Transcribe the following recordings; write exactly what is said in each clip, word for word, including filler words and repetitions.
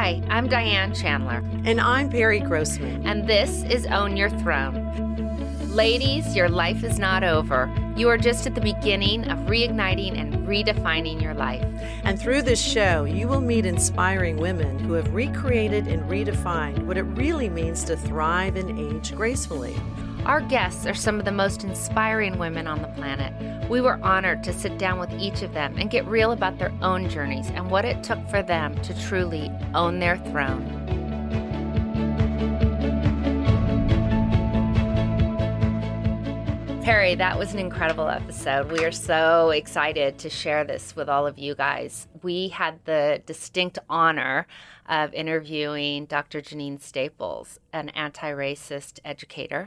Hi, I'm Diane Chandler. And I'm Perry Grossman. And this is Own Your Throne. Ladies, your life is not over. You are just at the beginning of reigniting and redefining your life. And through this show, you will meet inspiring women who have recreated and redefined what it really means to thrive and age gracefully. Our guests are some of the most inspiring women on the planet. We were honored to sit down with each of them and get real about their own journeys and what it took for them to truly own their throne. Perry, that was an incredible episode. We are so excited to share this with all of you guys. We had the distinct honor of interviewing Doctor Janine Staples, an anti-racist educator,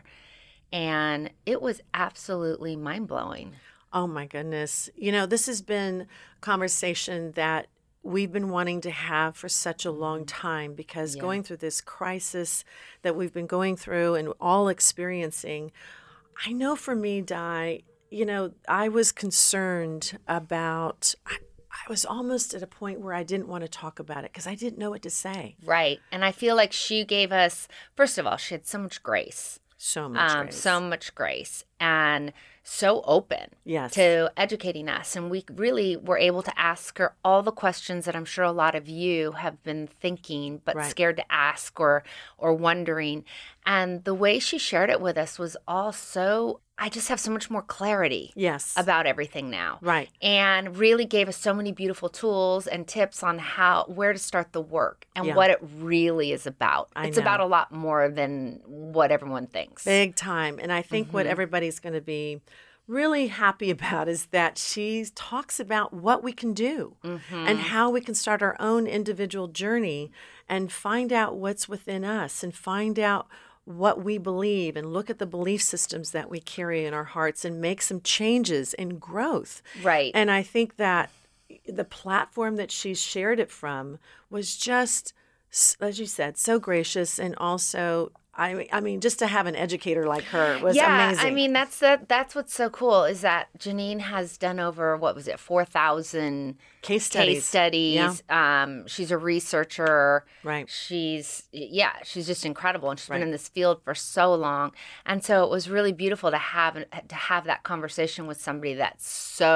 and it was absolutely mind-blowing. Oh, my goodness. You know, this has been a conversation that we've been wanting to have for such a long time because Yeah. going through this crisis that we've been going through and all experiencing, I know for me, Di, you know, I was concerned about, I, I was almost at a point where I didn't want to talk about it because I didn't know what to say. Right. And I feel like she gave us, first of all, she had so much grace. So much um, grace. So much grace. And so open yes. to educating us. And we really were able to ask her all the questions that I'm sure a lot of you have been thinking, but right. scared to ask or or wondering. And the way she shared it with us was all so, I just have so much more clarity yes. about everything now. Right. And really gave us so many beautiful tools and tips on how, where to start the work and yeah. what it really is about. I it's know. about a lot more than what everyone thinks. Big time. And I think mm-hmm. what everybody's going to be really happy about is that she talks about what we can do mm-hmm. and how we can start our own individual journey and find out what's within us and find out what we believe and look at the belief systems that we carry in our hearts and make some changes and growth. Right. And I think that the platform that she shared it from was just, as you said, so gracious and also I I mean, just to have an educator like her was yeah, amazing. I mean, that's the, that's what's so cool is that Janine has done over, what was it, four thousand case studies. Case studies. Yeah. Um, she's a researcher. Right. She's, yeah, she's just incredible. And she's right. been in this field for so long. And so it was really beautiful to have to have that conversation with somebody that's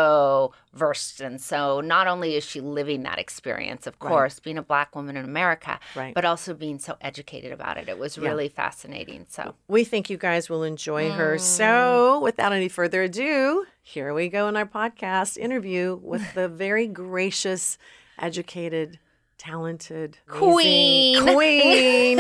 so versed. And so not only is she living that experience, of course, right. being a Black woman in America, right. but also being so educated about it. It was really yeah. fascinating. So we think you guys will enjoy mm. her. So without any further ado, here we go in our podcast interview with the very gracious, educated, talented, queen. Queen.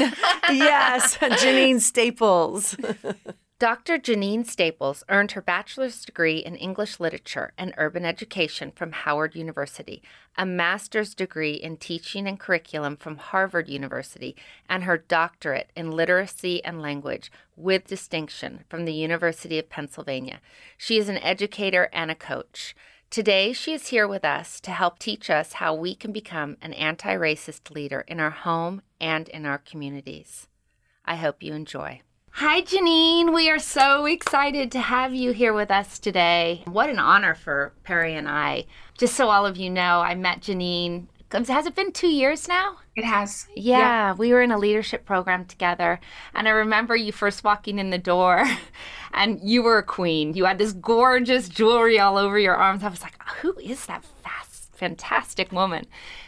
Yes, Janine Staples. Doctor Janine Staples earned her bachelor's degree in English literature and urban education from Howard University, a master's degree in teaching and curriculum from Harvard University, and her doctorate in literacy and language with distinction from the University of Pennsylvania. She is an educator and a coach. Today, she is here with us to help teach us how we can become an anti-racist leader in our home and in our communities. I hope you enjoy. Hi, Janine. We are so excited to have you here with us today. What an honor for Perry and I. Just so all of you know, I met Janine. Has it been two years now? It has. Yeah, yeah, we were in a leadership program together. And I remember you first walking in the door and you were a queen. You had this gorgeous jewelry all over your arms. I was like, who is that fast, fantastic woman?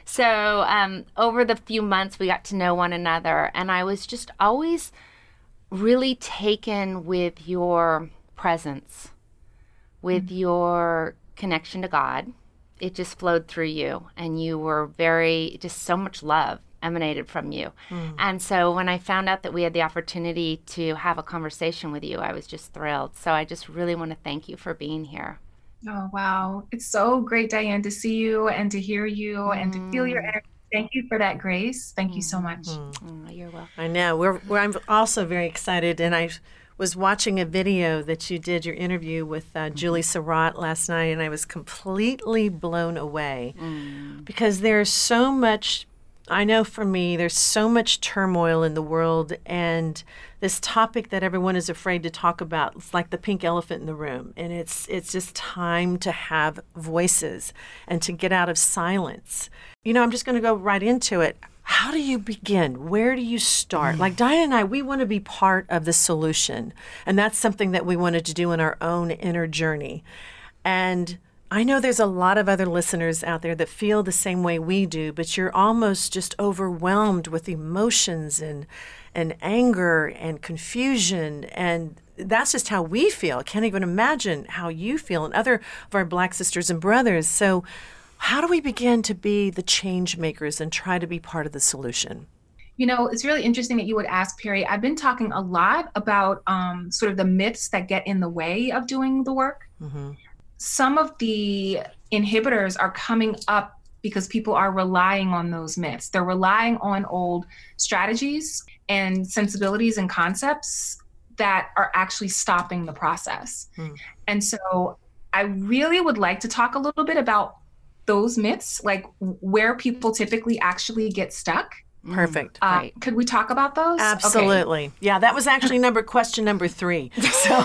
So um, over the few months, we got to know one another. And I was just always really taken with your presence, with mm-hmm. your connection to God. It just flowed through you, and you were very, just so much love emanated from you. Mm. And so when I found out that we had the opportunity to have a conversation with you, I was just thrilled. So I just really want to thank you for being here. Oh, wow. It's so great, Diane, to see you and to hear you mm. and to feel your energy. Thank you for that grace. Thank you so much. Mm. Oh, you're welcome. I know. We're, we're, I'm also very excited, and I was watching a video that you did, your interview with uh, Julie Surratt last night, and I was completely blown away mm. because there's so much, I know for me, there's so much turmoil in the world, and this topic that everyone is afraid to talk about, it's like the pink elephant in the room, and it's it's just time to have voices and to get out of silence. You know, I'm just going to go right into it. How do you begin? Where do you start? Mm. Like Diane and I, we want to be part of the solution. And that's something that we wanted to do in our own inner journey. And I know there's a lot of other listeners out there that feel the same way we do, but you're almost just overwhelmed with emotions and and anger and confusion. And that's just how we feel. I can't even imagine how you feel and other of our Black sisters and brothers. So how do we begin to be the change makers and try to be part of the solution? You know, it's really interesting that you would ask, Perry. I've been talking a lot about um, sort of the myths that get in the way of doing the work. Mm-hmm. Some of the inhibitors are coming up because people are relying on those myths. They're relying on old strategies and sensibilities and concepts that are actually stopping the process. Mm. And so I really would like to talk a little bit about those myths, like where people typically actually get stuck. Perfect. Uh, right. Could we talk about those? Absolutely. Okay. Yeah, that was actually number question number three. So,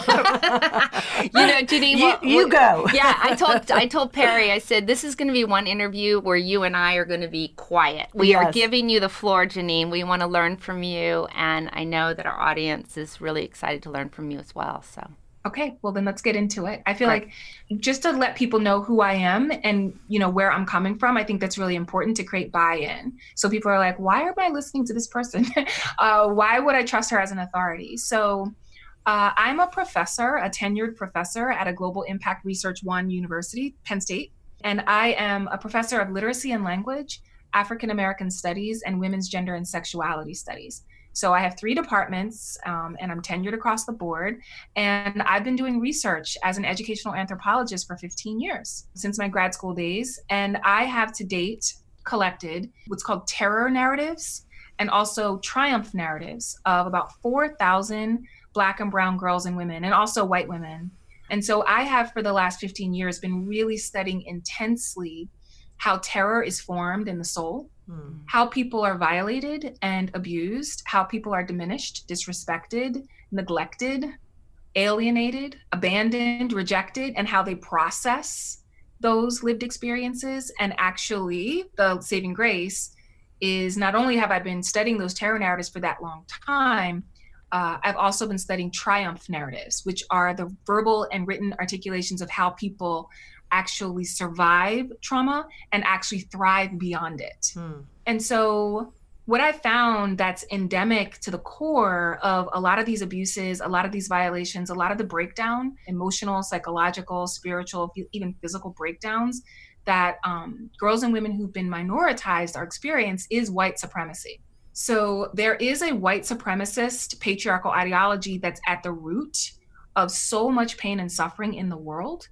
you know, Janine, you, well, you go. Yeah, I told I told Perry, I said, this is going to be one interview where you and I are going to be quiet. We yes. are giving you the floor, Janine. We want to learn from you, and I know that our audience is really excited to learn from you as well. So. Okay, well then let's get into it. I feel right. like just to let people know who I am and, you know, where I'm coming from, I think that's really important to create buy-in. So people are like, why am I listening to this person? uh, why would I trust her as an authority? So uh, I'm a professor, a tenured professor at a Global Impact Research One University, Penn State. And I am a professor of literacy and language, African American studies, and women's gender and sexuality studies. So I have three departments, um, and I'm tenured across the board. And I've been doing research as an educational anthropologist for fifteen years, since my grad school days. And I have to date collected what's called terror narratives and also triumph narratives of about four thousand Black and brown girls and women, and also white women. And so I have, for the last fifteen years, been really studying intensely how terror is formed in the soul, hmm. how people are violated and abused, how people are diminished, disrespected, neglected, alienated, abandoned, rejected, and how they process those lived experiences. And actually, the saving grace is not only have I been studying those terror narratives for that long time, uh, I've also been studying triumph narratives, which are the verbal and written articulations of how people actually survive trauma and actually thrive beyond it. Hmm. And so what I found that's endemic to the core of a lot of these abuses, a lot of these violations, a lot of the breakdown, emotional, psychological, spiritual, even physical breakdowns that um, girls and women who've been minoritized are experiencing is white supremacy. So there is a white supremacist patriarchal ideology that's at the root of so much pain and suffering in the world.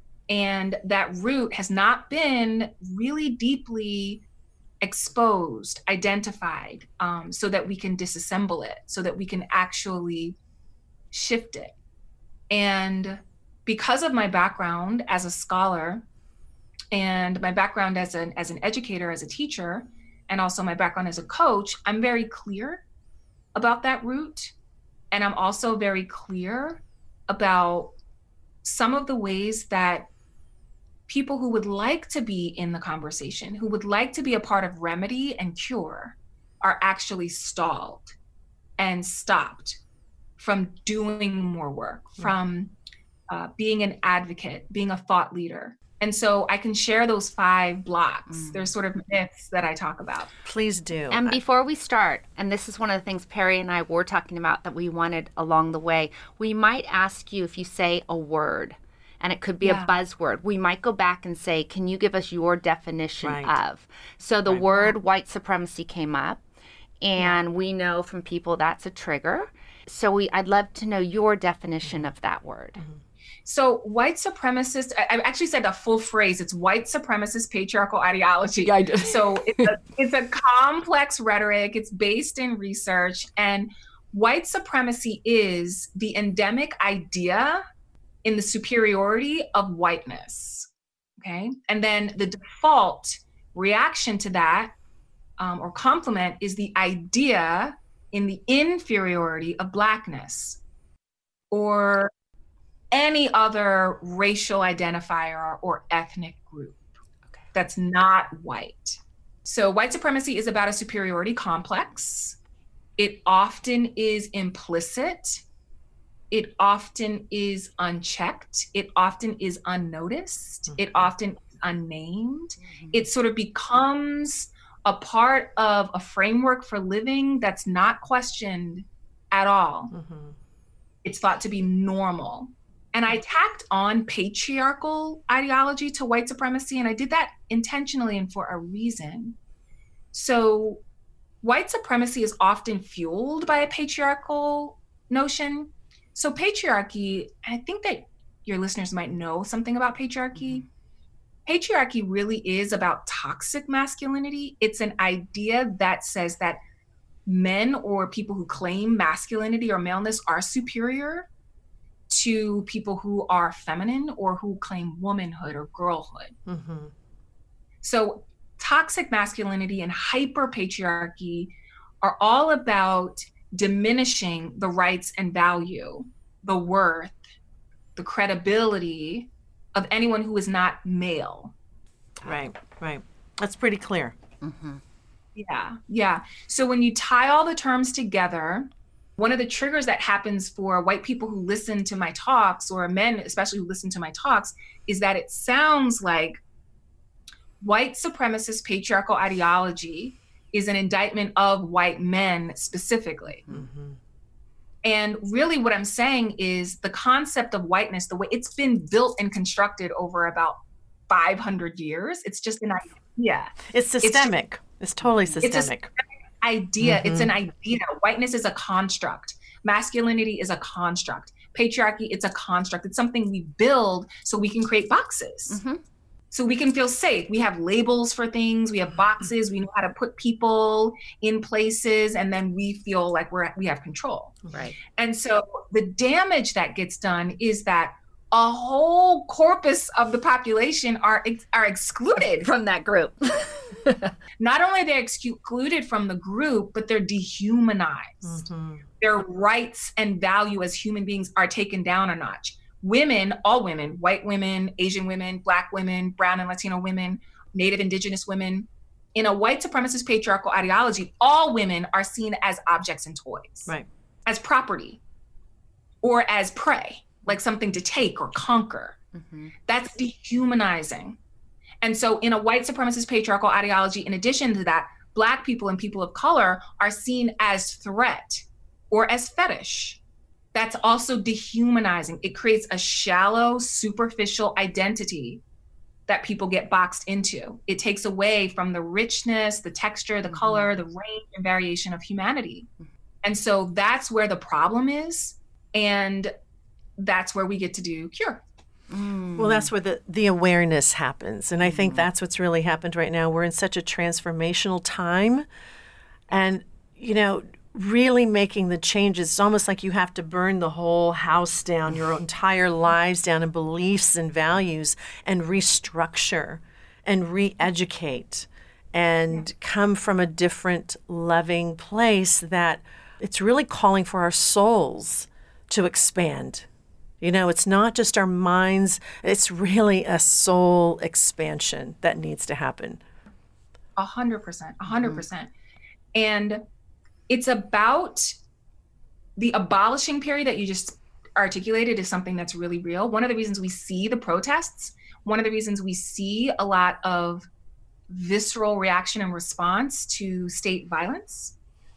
And that root has not been really deeply exposed, identified, um, so that we can disassemble it, so that we can actually shift it. And because of my background as a scholar and my background as an, as an educator, as a teacher, and also my background as a coach, I'm very clear about that root. And I'm also very clear about some of the ways that people who would like to be in the conversation, who would like to be a part of remedy and cure, are actually stalled and stopped from doing more work, from uh, being an advocate, being a thought leader. And so I can share those five blocks. Mm. There's sort of myths that I talk about. Please do. And before we start, and this is one of the things Perry and I were talking about that we wanted along the way, we might ask you if you say a word, and it could be yeah. a buzzword. We might go back and say, can you give us your definition right. of? So the right. word white supremacy came up, and yeah. we know from people that's a trigger. So we, I'd love to know your definition of that word. Mm-hmm. So white supremacist, I, I actually said a full phrase. It's white supremacist patriarchal ideology. Yeah, I did. So it's a, it's a complex rhetoric. It's based in research. And white supremacy is the endemic idea in the superiority of whiteness, okay? And then the default reaction to that, um, or complement, is the idea in the inferiority of Blackness or any other racial identifier or ethnic group okay. that's not white. So white supremacy is about a superiority complex. It often is implicit. It often is unchecked. It often is unnoticed. Mm-hmm. It often is unnamed. Mm-hmm. It sort of becomes a part of a framework for living that's not questioned at all. Mm-hmm. It's thought to be normal. And I tacked on patriarchal ideology to white supremacy, and I did that intentionally and for a reason. So white supremacy is often fueled by a patriarchal notion. So patriarchy, I think that your listeners might know something about patriarchy. Mm-hmm. Patriarchy really is about toxic masculinity. It's an idea that says that men or people who claim masculinity or maleness are superior to people who are feminine or who claim womanhood or girlhood. Mm-hmm. So toxic masculinity and hyper patriarchy are all about diminishing the rights and value, the worth, the credibility of anyone who is not male. Right, right. That's pretty clear. Mm-hmm. Yeah, yeah. So when you tie all the terms together, one of the triggers that happens for white people who listen to my talks, or men especially who listen to my talks, is that it sounds like white supremacist patriarchal ideology is an indictment of white men specifically. Mm-hmm. And really what I'm saying is the concept of whiteness, the way it's been built and constructed over about five hundred years, it's just an idea. It's systemic. It's, it's totally systemic. It's a idea. Mm-hmm. It's an idea. Whiteness is a construct. Masculinity is a construct. Patriarchy, it's a construct. It's something we build so we can create boxes. Mm-hmm. So we can feel safe. We have labels for things. We have boxes. We know how to put people in places, and then we feel like we're we have control. Right. And so the damage that gets done is that a whole corpus of the population are are excluded from that group. Not only are they excluded from the group, but they're dehumanized. Mm-hmm. Their rights and value as human beings are taken down a notch. Women, all women, white women, Asian women, Black women, brown and Latino women, Native Indigenous women, in a white supremacist patriarchal ideology, all women are seen as objects and toys, right, as property or as prey, like something to take or conquer. Mm-hmm. That's dehumanizing. And so in a white supremacist patriarchal ideology, in addition to that, Black people and people of color are seen as threat or as fetish. That's also dehumanizing. It creates a shallow, superficial identity that people get boxed into. It takes away from the richness, the texture, the mm-hmm. color, the range and variation of humanity. And so that's where the problem is. And that's where we get to do cure. Mm. Well, that's where the, the awareness happens. And I think mm. that's what's really happened right now. We're in such a transformational time. And, you know, really making the changes, it's almost like you have to burn the whole house down, your entire lives down, and beliefs and values, and restructure and re-educate and come from a different loving place that it's really calling for our souls to expand. You know, it's not just our minds, it's really a soul expansion that needs to happen. A hundred percent, a hundred percent. And it's about the abolishing period that you just articulated is something that's really real. One of the reasons we see the protests, one of the reasons we see a lot of visceral reaction and response to state violence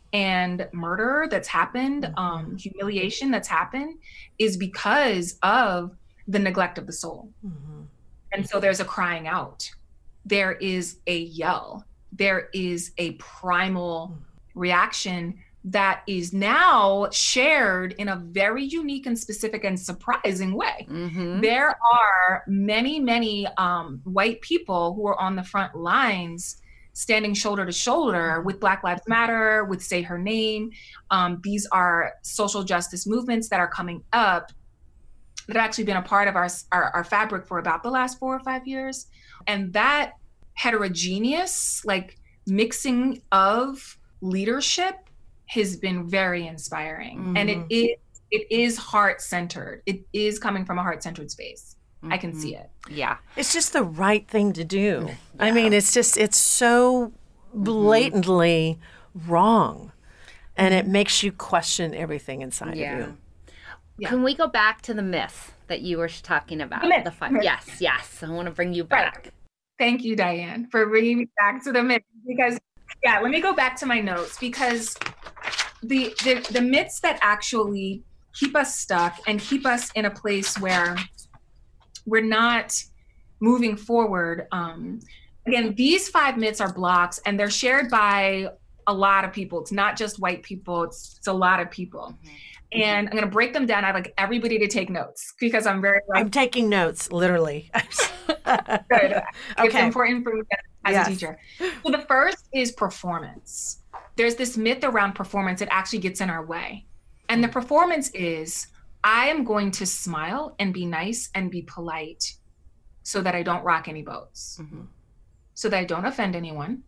and murder that's happened, um, humiliation that's happened, is because of the neglect of the soul. Mm-hmm. And so there's a crying out. There is a yell. There is a primal reaction that is now shared in a very unique and specific and surprising way. Mm-hmm. There are many, many um, white people who are on the front lines standing shoulder to shoulder with Black Lives Matter, with Say Her Name. Um, these are social justice movements that are coming up that have actually been a part of our, our, our fabric for about the last four or five years. And that heterogeneous, like mixing of leadership has been very inspiring. Mm-hmm. And it is, it is heart-centered. It is coming from a heart-centered space. Mm-hmm. I can see it. Yeah. It's just the right thing to do. Yeah. I mean, it's just, it's so blatantly mm-hmm. wrong. And it makes you question everything inside yeah. of you. Yeah. Can we go back to the myth that you were talking about? The myth. The five. Yes, yes. I want to bring you back. Right. Thank you, Diane, for bringing me back to the myth. Because, yeah, let me go back to my notes. Because the, the, the myths that actually keep us stuck and keep us in a place where we're not moving forward. Um, again, these five myths are blocks, and they're shared by a lot of people. It's not just white people. It's, it's a lot of people. Mm-hmm. And I'm going to break them down. I'd like everybody to take notes because I'm very like, I'm taking notes, literally. Good. Okay. It's important for me as yes. a teacher. So the first is performance. There's this myth around performance that actually gets in our way. And the performance is, I am going to smile and be nice and be polite so that I don't rock any boats, mm-hmm. so that I don't offend anyone,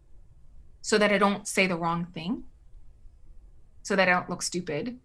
so that I don't say the wrong thing, so that I don't look stupid,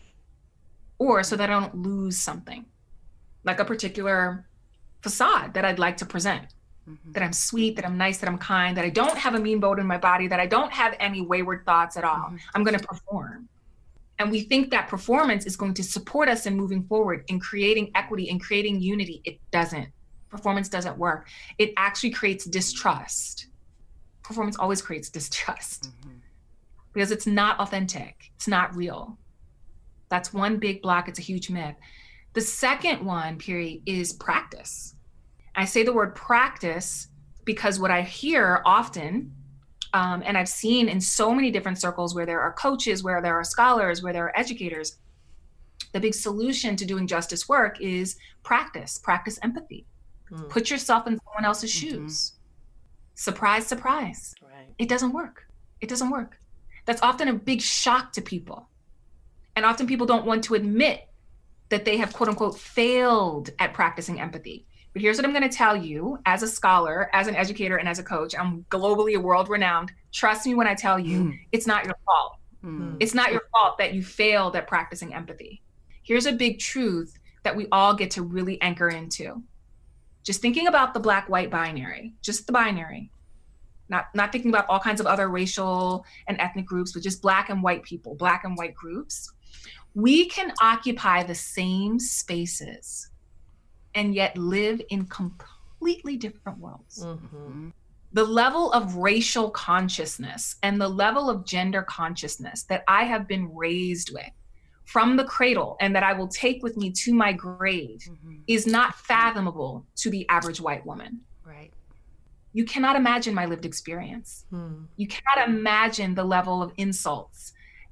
or so that I don't lose something, like a particular facade that I'd like to present, mm-hmm. that I'm sweet, that I'm nice, that I'm kind, that I don't have a mean bone in my body, that I don't have any wayward thoughts at all. Mm-hmm. I'm going to perform. And we think that performance is going to support us in moving forward, in creating equity, in creating unity. It doesn't. Performance doesn't work. It actually creates distrust. Performance always creates distrust mm-hmm. because it's not authentic. It's not real. That's one big block. It's a huge myth. The second one, period, is practice. I say the word practice because what I hear often, um, and I've seen in so many different circles where there are coaches, where there are scholars, where there are educators, the big solution to doing justice work is practice, practice empathy. Mm. Put yourself in someone else's mm-hmm. shoes. Surprise, surprise. Right. It doesn't work. It doesn't work. That's often a big shock to people. And often people don't want to admit that they have, quote unquote, failed at practicing empathy. But here's what I'm going to tell you as a scholar, as an educator, and as a coach. I'm globally world renowned. Trust me when I tell you, mm. it's not your fault. Mm. It's not your fault that you failed at practicing empathy. Here's a big truth that we all get to really anchor into. Just thinking about the black-white binary, just the binary, not, not thinking about all kinds of other racial and ethnic groups, but just black and white people, black and white groups. We can occupy the same spaces and yet live in completely different worlds. Mm-hmm. The level of racial consciousness and the level of gender consciousness that I have been raised with from the cradle and that I will take with me to my grave mm-hmm. is not fathomable to the average white woman. Right. You cannot imagine my lived experience. Hmm. You cannot imagine the level of insults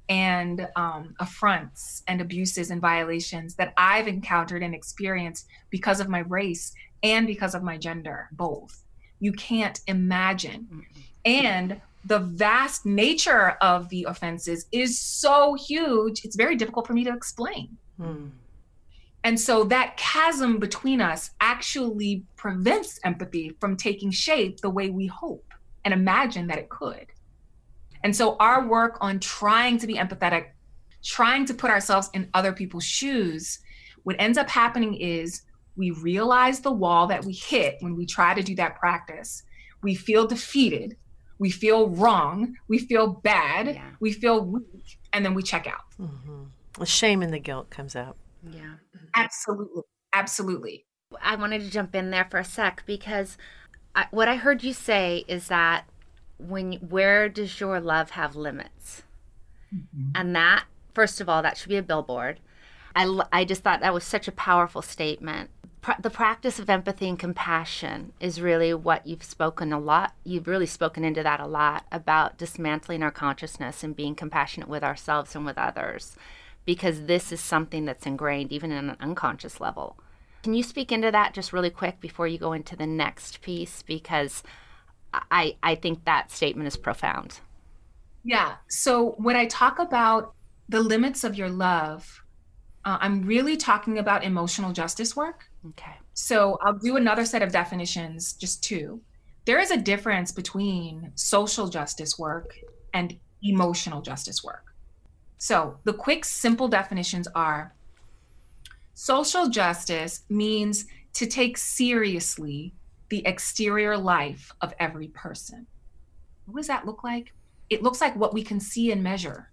and um, affronts and abuses and violations that I've encountered and experienced because of my race and because of my gender, both. You can't imagine. Mm-hmm. And the vast nature of the offenses is so huge, it's very difficult for me to explain. Mm. And so that chasm between us actually prevents empathy from taking shape the way we hope and imagine that it could. And so our work on trying to be empathetic, trying to put ourselves in other people's shoes, what ends up happening is we realize the wall that we hit when we try to do that practice. We feel defeated. We feel wrong, we feel bad, yeah. we feel weak, and then we check out. Mm-hmm. The shame and the guilt comes out. Yeah. Absolutely. Absolutely. I wanted to jump in there for a sec because I, what I heard you say is that when where does your love have limits? Mm-hmm. And that, first of all, that should be a billboard. I, I just thought that was such a powerful statement. The practice of empathy and compassion is really what you've spoken a lot. You've really spoken into that a lot about dismantling our consciousness and being compassionate with ourselves and with others, because this is something that's ingrained even in an unconscious level. Can you speak into that just really quick before you go into the next piece? Because I, I think that statement is profound. Yeah. So when I talk about the limits of your love, uh, I'm really talking about emotional justice work. Okay. So I'll do another set of definitions, just two. There is a difference between social justice work and emotional justice work. So the quick, simple definitions are: social justice means to take seriously the exterior life of every person. What does that look like? It looks like what we can see and measure.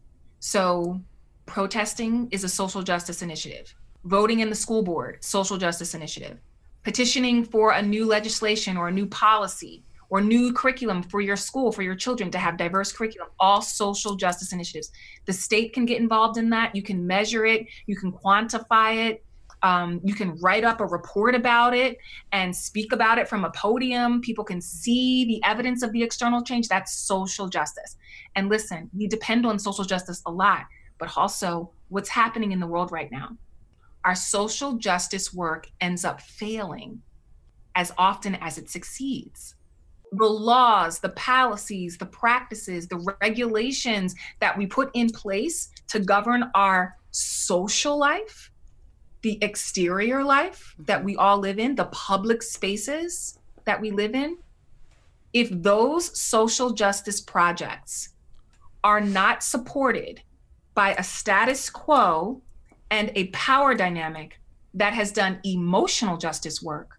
So protesting is a social justice initiative. Voting in the school board, social justice initiative. Petitioning for a new legislation or a new policy or new curriculum for your school, for your children to have diverse curriculum, all social justice initiatives. The state can get involved in that. You can measure it. You can quantify it. Um, you can write up a report about it and speak about it from a podium. People can see the evidence of the external change. That's social justice. And listen, we depend on social justice a lot, but also what's happening in the world right now. Our social justice work ends up failing as often as it succeeds. The laws, the policies, the practices, the regulations that we put in place to govern our social life, the exterior life that we all live in, the public spaces that we live in, if those social justice projects are not supported by a status quo and a power dynamic that has done emotional justice work,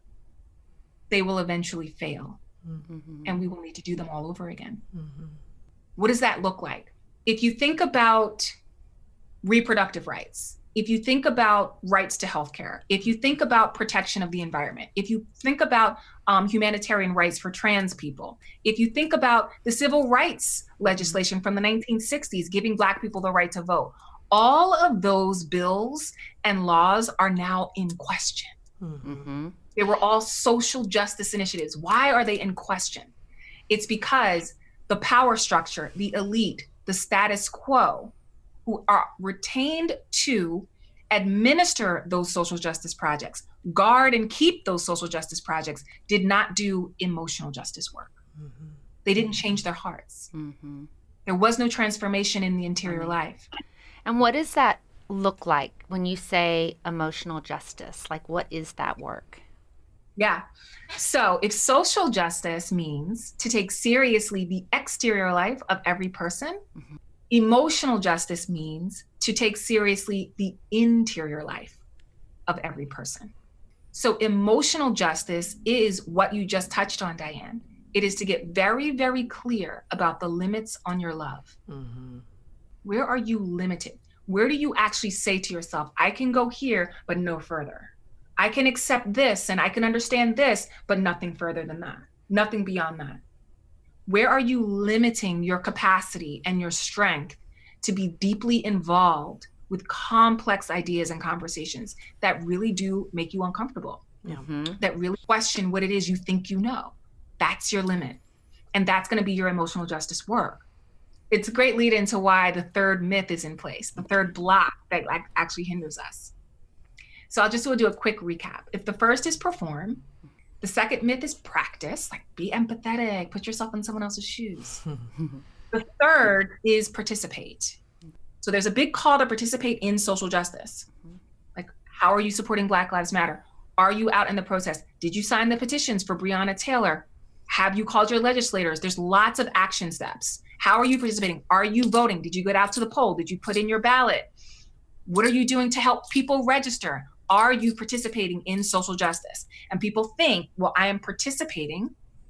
they will eventually fail. Mm-hmm. And we will need to do them all over again. Mm-hmm. What does that look like? If you think about reproductive rights, if you think about rights to healthcare, if you think about protection of the environment, if you think about um, humanitarian rights for trans people, if you think about the civil rights legislation from the nineteen sixties, giving Black people the right to vote, all of those bills and laws are now in question. Mm-hmm. They were all social justice initiatives. Why are they in question? It's because the power structure, the elite, the status quo, who are retained to administer those social justice projects, guard and keep those social justice projects, did not do emotional justice work. Mm-hmm. They didn't change their hearts. Mm-hmm. There was no transformation in the interior mm-hmm. life. And what does that look like when you say emotional justice? Like, what is that work? Yeah. So if social justice means to take seriously the exterior life of every person, mm-hmm. emotional justice means to take seriously the interior life of every person. So emotional justice is what you just touched on, Diane. It is to get very, very clear about the limits on your love. Mm-hmm. Where are you limited? Where do you actually say to yourself, I can go here, but no further? I can accept this and I can understand this, but nothing further than that, nothing beyond that. Where are you limiting your capacity and your strength to be deeply involved with complex ideas and conversations that really do make you uncomfortable, mm-hmm. that really question what it is you think you know? That's your limit. And that's going to be your emotional justice work. It's a great lead into why the third myth is in place, the third block that actually hinders us. So I'll just do a quick recap. If the first is perform, the second myth is practice, like be empathetic, put yourself in someone else's shoes. The third is participate. So there's a big call to participate in social justice. Like, how are you supporting Black Lives Matter? Are you out in the protest? Did you sign the petitions for Breonna Taylor? Have you called your legislators? There's lots of action steps. How are you participating? Are you voting? Did you get out to the poll? Did you put in your ballot? What are you doing to help people register? Are you participating in social justice? And people think, well, I am participating.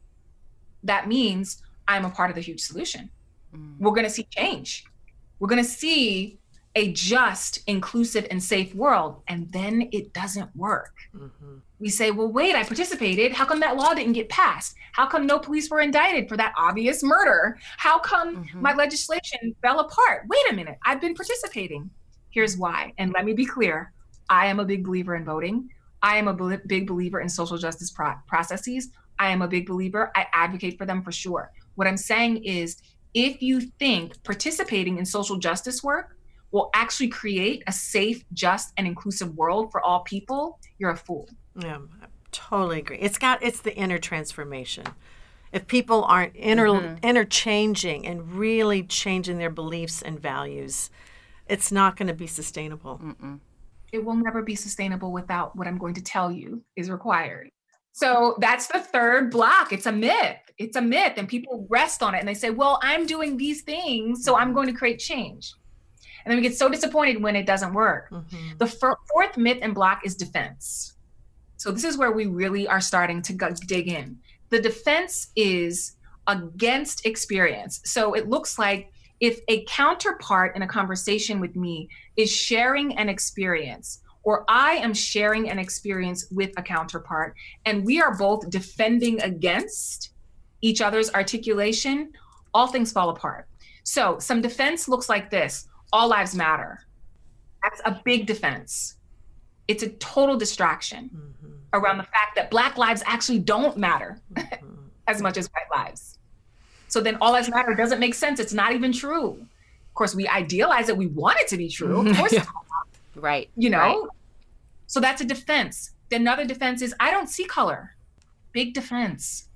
That means I'm a part of the huge solution. Mm. We're going to see change. We're going to see a just, inclusive, and safe world. And then it doesn't work. Mm-hmm. We say, well, wait, I participated. How come that law didn't get passed? How come no police were indicted for that obvious murder? How come mm-hmm. my legislation fell apart? Wait a minute, I've been participating. Here's why. And let me be clear. I am a big believer in voting. I am a be- big believer in social justice pro- processes. I am a big believer. I advocate for them for sure. What I'm saying is, if you think participating in social justice work will actually create a safe, just, and inclusive world for all people, you're a fool. Yeah, I totally agree. It's got it's the inner transformation. If people aren't inter- mm-hmm. interchanging and really changing their beliefs and values, it's not going to be sustainable. Mm-mm. It will never be sustainable without what I'm going to tell you is required. So that's the third block. It's a myth. It's a myth. And people rest on it and they say, well, I'm doing these things, so I'm going to create change. And then we get so disappointed when it doesn't work. Mm-hmm. The f- fourth myth and block is defense. So this is where we really are starting to go- dig in. The defense is, against experience. So it looks like if a counterpart in a conversation with me is sharing an experience, or I am sharing an experience with a counterpart, and we are both defending against each other's articulation, all things fall apart. So some defense looks like this: all lives matter. That's a big defense. It's a total distraction mm-hmm. around the fact that Black lives actually don't matter mm-hmm. as much as white lives. So then all lives matter doesn't make sense. It's not even true. Of course, we idealize it. We want it to be true. Of course, yeah. Right. You know? Right. So that's a defense. Then another defense is, I don't see color. Big defense.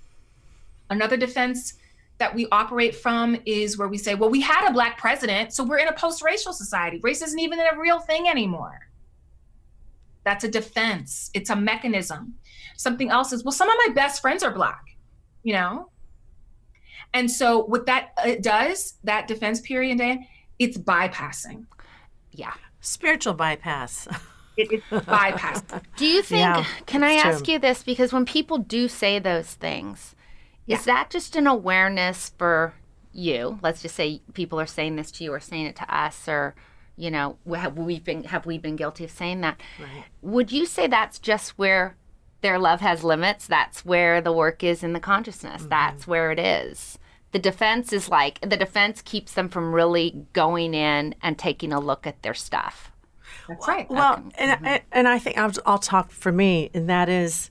Another defense that we operate from is where we say, well, we had a Black president, so we're in a post-racial society. Race isn't even a real thing anymore. That's a defense. It's a mechanism. Something else is, well, some of my best friends are Black, you know? And so what that it does, that defense period, Dan, it's bypassing. Yeah. Spiritual bypass. It is bypassing. Do you think, yeah, can I ask true. you this? Because when people do say those things, Yeah. is that just an awareness for you? Let's just say people are saying this to you or saying it to us, or, you know, have we been, have we been guilty of saying that? Right. Would you say that's just where their love has limits? That's where the work is in the consciousness. Mm-hmm. That's where it is. The defense is like, the defense keeps them from really going in and taking a look at their stuff. That's right. Well, Okay. and, Mm-hmm. I, and I think I'll, I'll talk for me, and that is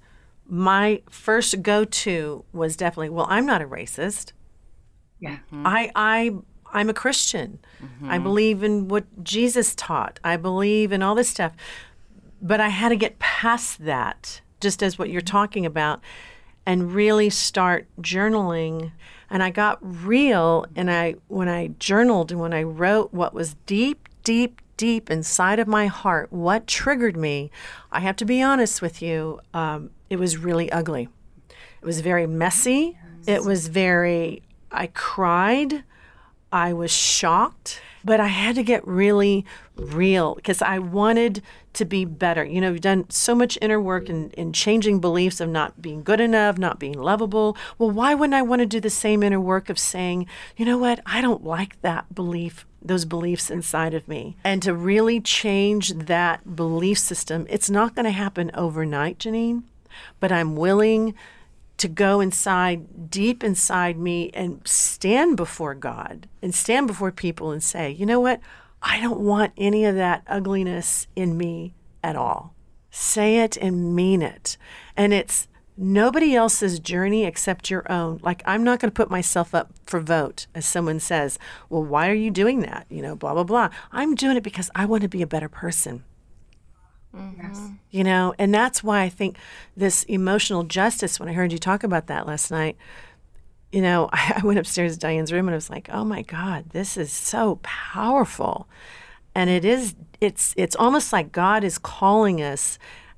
my first go-to was definitely, well, I'm not a racist. Yeah. Mm-hmm. I, I, I'm a Christian. Mm-hmm. I believe in what Jesus taught. I believe in all this stuff. But I had to get past that, just as what you're talking about, and really start journaling. And I got real, and I when I journaled and when I wrote what was deep, deep, deep inside of my heart, what triggered me, I have to be honest with you, um, it was really ugly. It was very messy. It was very, I cried. I was shocked. But I had to get really real because I wanted to be better. You know, we've done so much inner work in, in changing beliefs of not being good enough, not being lovable. Well, why wouldn't I want to do the same inner work of saying, you know what, I don't like that belief, those beliefs inside of me. And to really change that belief system, it's not going to happen overnight, Janine, but I'm willing to go inside, deep inside me, and stand before God and stand before people and say, you know what? I don't want any of that ugliness in me at all. Say it and mean it. And it's nobody else's journey except your own. Like, I'm not going to put myself up for vote, as someone says, well, why are you doing that? You know, blah, blah, blah. I'm doing it because I want to be a better person. Mm-hmm. Yes. You know, and that's why I think this emotional justice, when I heard you talk about that last night, you know, I, I went upstairs to Diane's room and I was like, oh my God, this is so powerful. And it is, it's, it's almost like God is calling us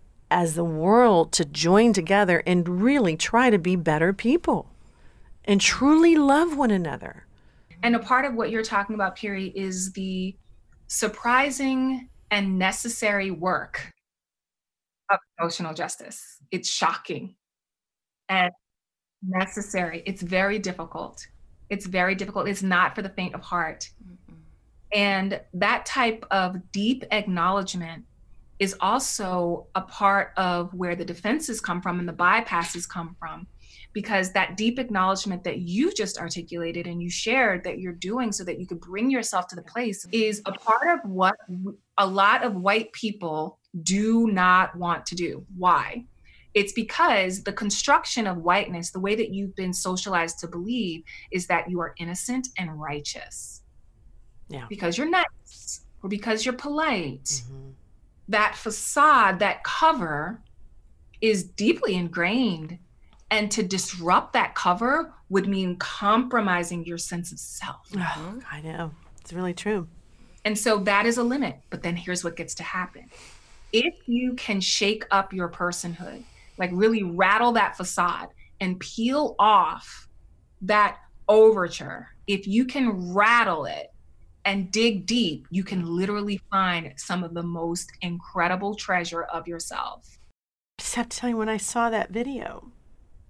as the world to join together and really try to be better people and truly love one another. And a part of what you're talking about, Piri, is the surprising and necessary work of emotional justice. It's shocking and necessary. It's very difficult. It's very difficult. It's not for the faint of heart. Mm-hmm. And that type of deep acknowledgement is also a part of where the defenses come from and the bypasses come from, because that deep acknowledgement that you just articulated and you shared that you're doing so that you could bring yourself to the place is a part of what a lot of white people do not want to do. Why? It's because the construction of whiteness, the way that you've been socialized to believe, is that you are innocent and righteous. Yeah. Because you're nice or because you're polite. Mm-hmm. That facade, that cover is deeply ingrained. And to disrupt that cover would mean compromising your sense of self. Oh, I know. It's really true. And so that is a limit. But then here's what gets to happen. If you can shake up your personhood, like really rattle that facade and peel off that overture, if you can rattle it and dig deep, you can literally find some of the most incredible treasure of yourself. I just have to tell you, when I saw that video,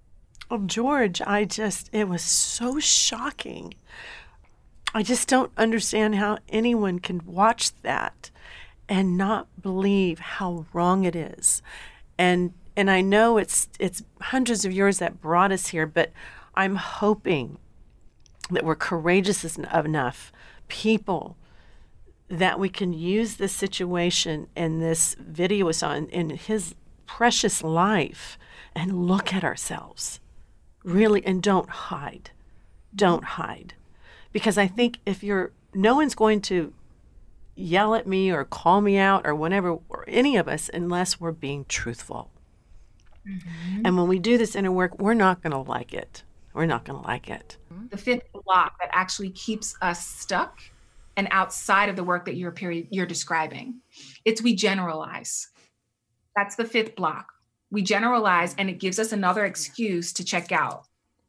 Oh, George, I just, it was so shocking. I just don't understand how anyone can watch that and not believe how wrong it is. And and I know it's it's hundreds of years that brought us here, but I'm hoping that we're courageous enough people that we can use this situation and this video we saw in, in his precious life and look at ourselves, really, and don't hide. Don't hide. Because I think if you're, no one's going to yell at me or call me out or whatever, or any of us, unless we're being truthful. Mm-hmm. And when we do this inner work, we're not going to like it. We're not going to like it. The fifth block that actually keeps us stuck and outside of the work that you're period you're describing, it's we generalize. That's the fifth block. We generalize, and it gives us another excuse to check out.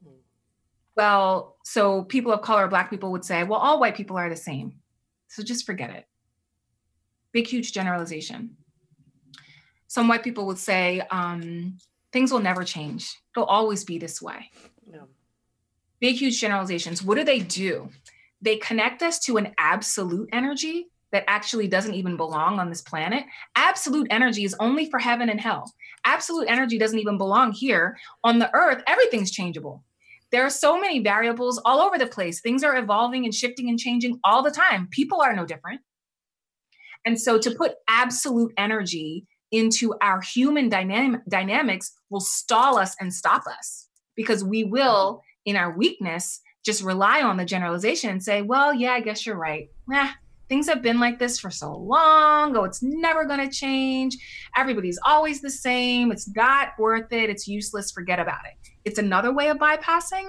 Well, so people of color, Black people would say, well, all white people are the same. So just forget it. Big, huge generalization. Some white people would say, um, things will never change. They'll always be this way. Yeah. Big, huge generalizations. What do they do? They connect us to an absolute energy that actually doesn't even belong on this planet. Absolute energy is only for heaven and hell. Absolute energy doesn't even belong here. On the earth, everything's changeable. There are so many variables all over the place. Things are evolving and shifting and changing all the time. People are no different. And so to put absolute energy into our human dynam- dynamics will stall us and stop us, because we will, in our weakness, just rely on the generalization and say, well, yeah, I guess you're right. Nah, things have been like this for so long. Oh, it's never going to change. Everybody's always the same. It's not worth it. It's useless. Forget about it. It's another way of bypassing,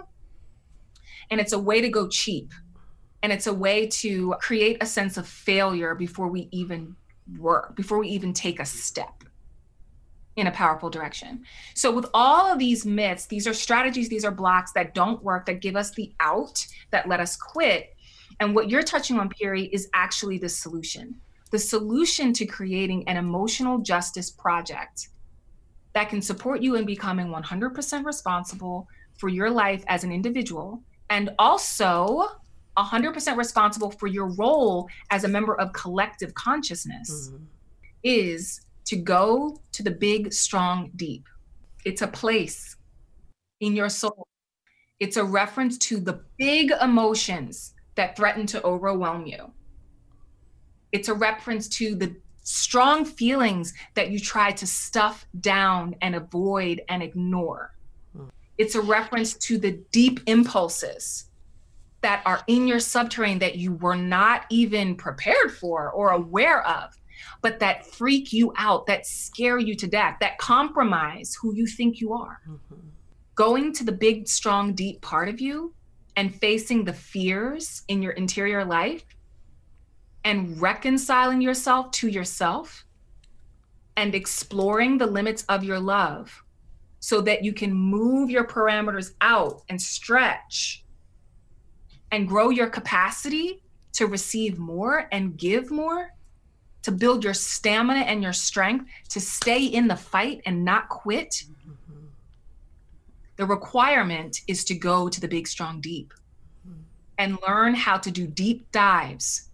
and it's a way to go cheap, and it's a way to create a sense of failure before we even work, before we even take a step in a powerful direction. So with all of these myths, these are strategies, these are blocks that don't work, that give us the out, that let us quit. And what you're touching on, Piri, is actually the solution. The solution to creating an emotional justice project that can support you in becoming one hundred percent responsible for your life as an individual, and also one hundred percent responsible for your role as a member of collective consciousness, mm-hmm. is to go to the big, strong, deep. It's a place in your soul. It's a reference to the big emotions that threaten to overwhelm you. It's a reference to the strong feelings that you try to stuff down and avoid and ignore. It's a reference to the deep impulses that are in your subterranean that you were not even prepared for or aware of, but that freak you out, that scare you to death, that compromise who you think you are. Mm-hmm. Going to the big, strong, deep part of you and facing the fears in your interior life and reconciling yourself to yourself and exploring the limits of your love so that you can move your parameters out and stretch and grow your capacity to receive more and give more, to build your stamina and your strength, to stay in the fight and not quit. Mm-hmm. The requirement is to go to the big, strong, deep mm-hmm. and learn how to do deep dives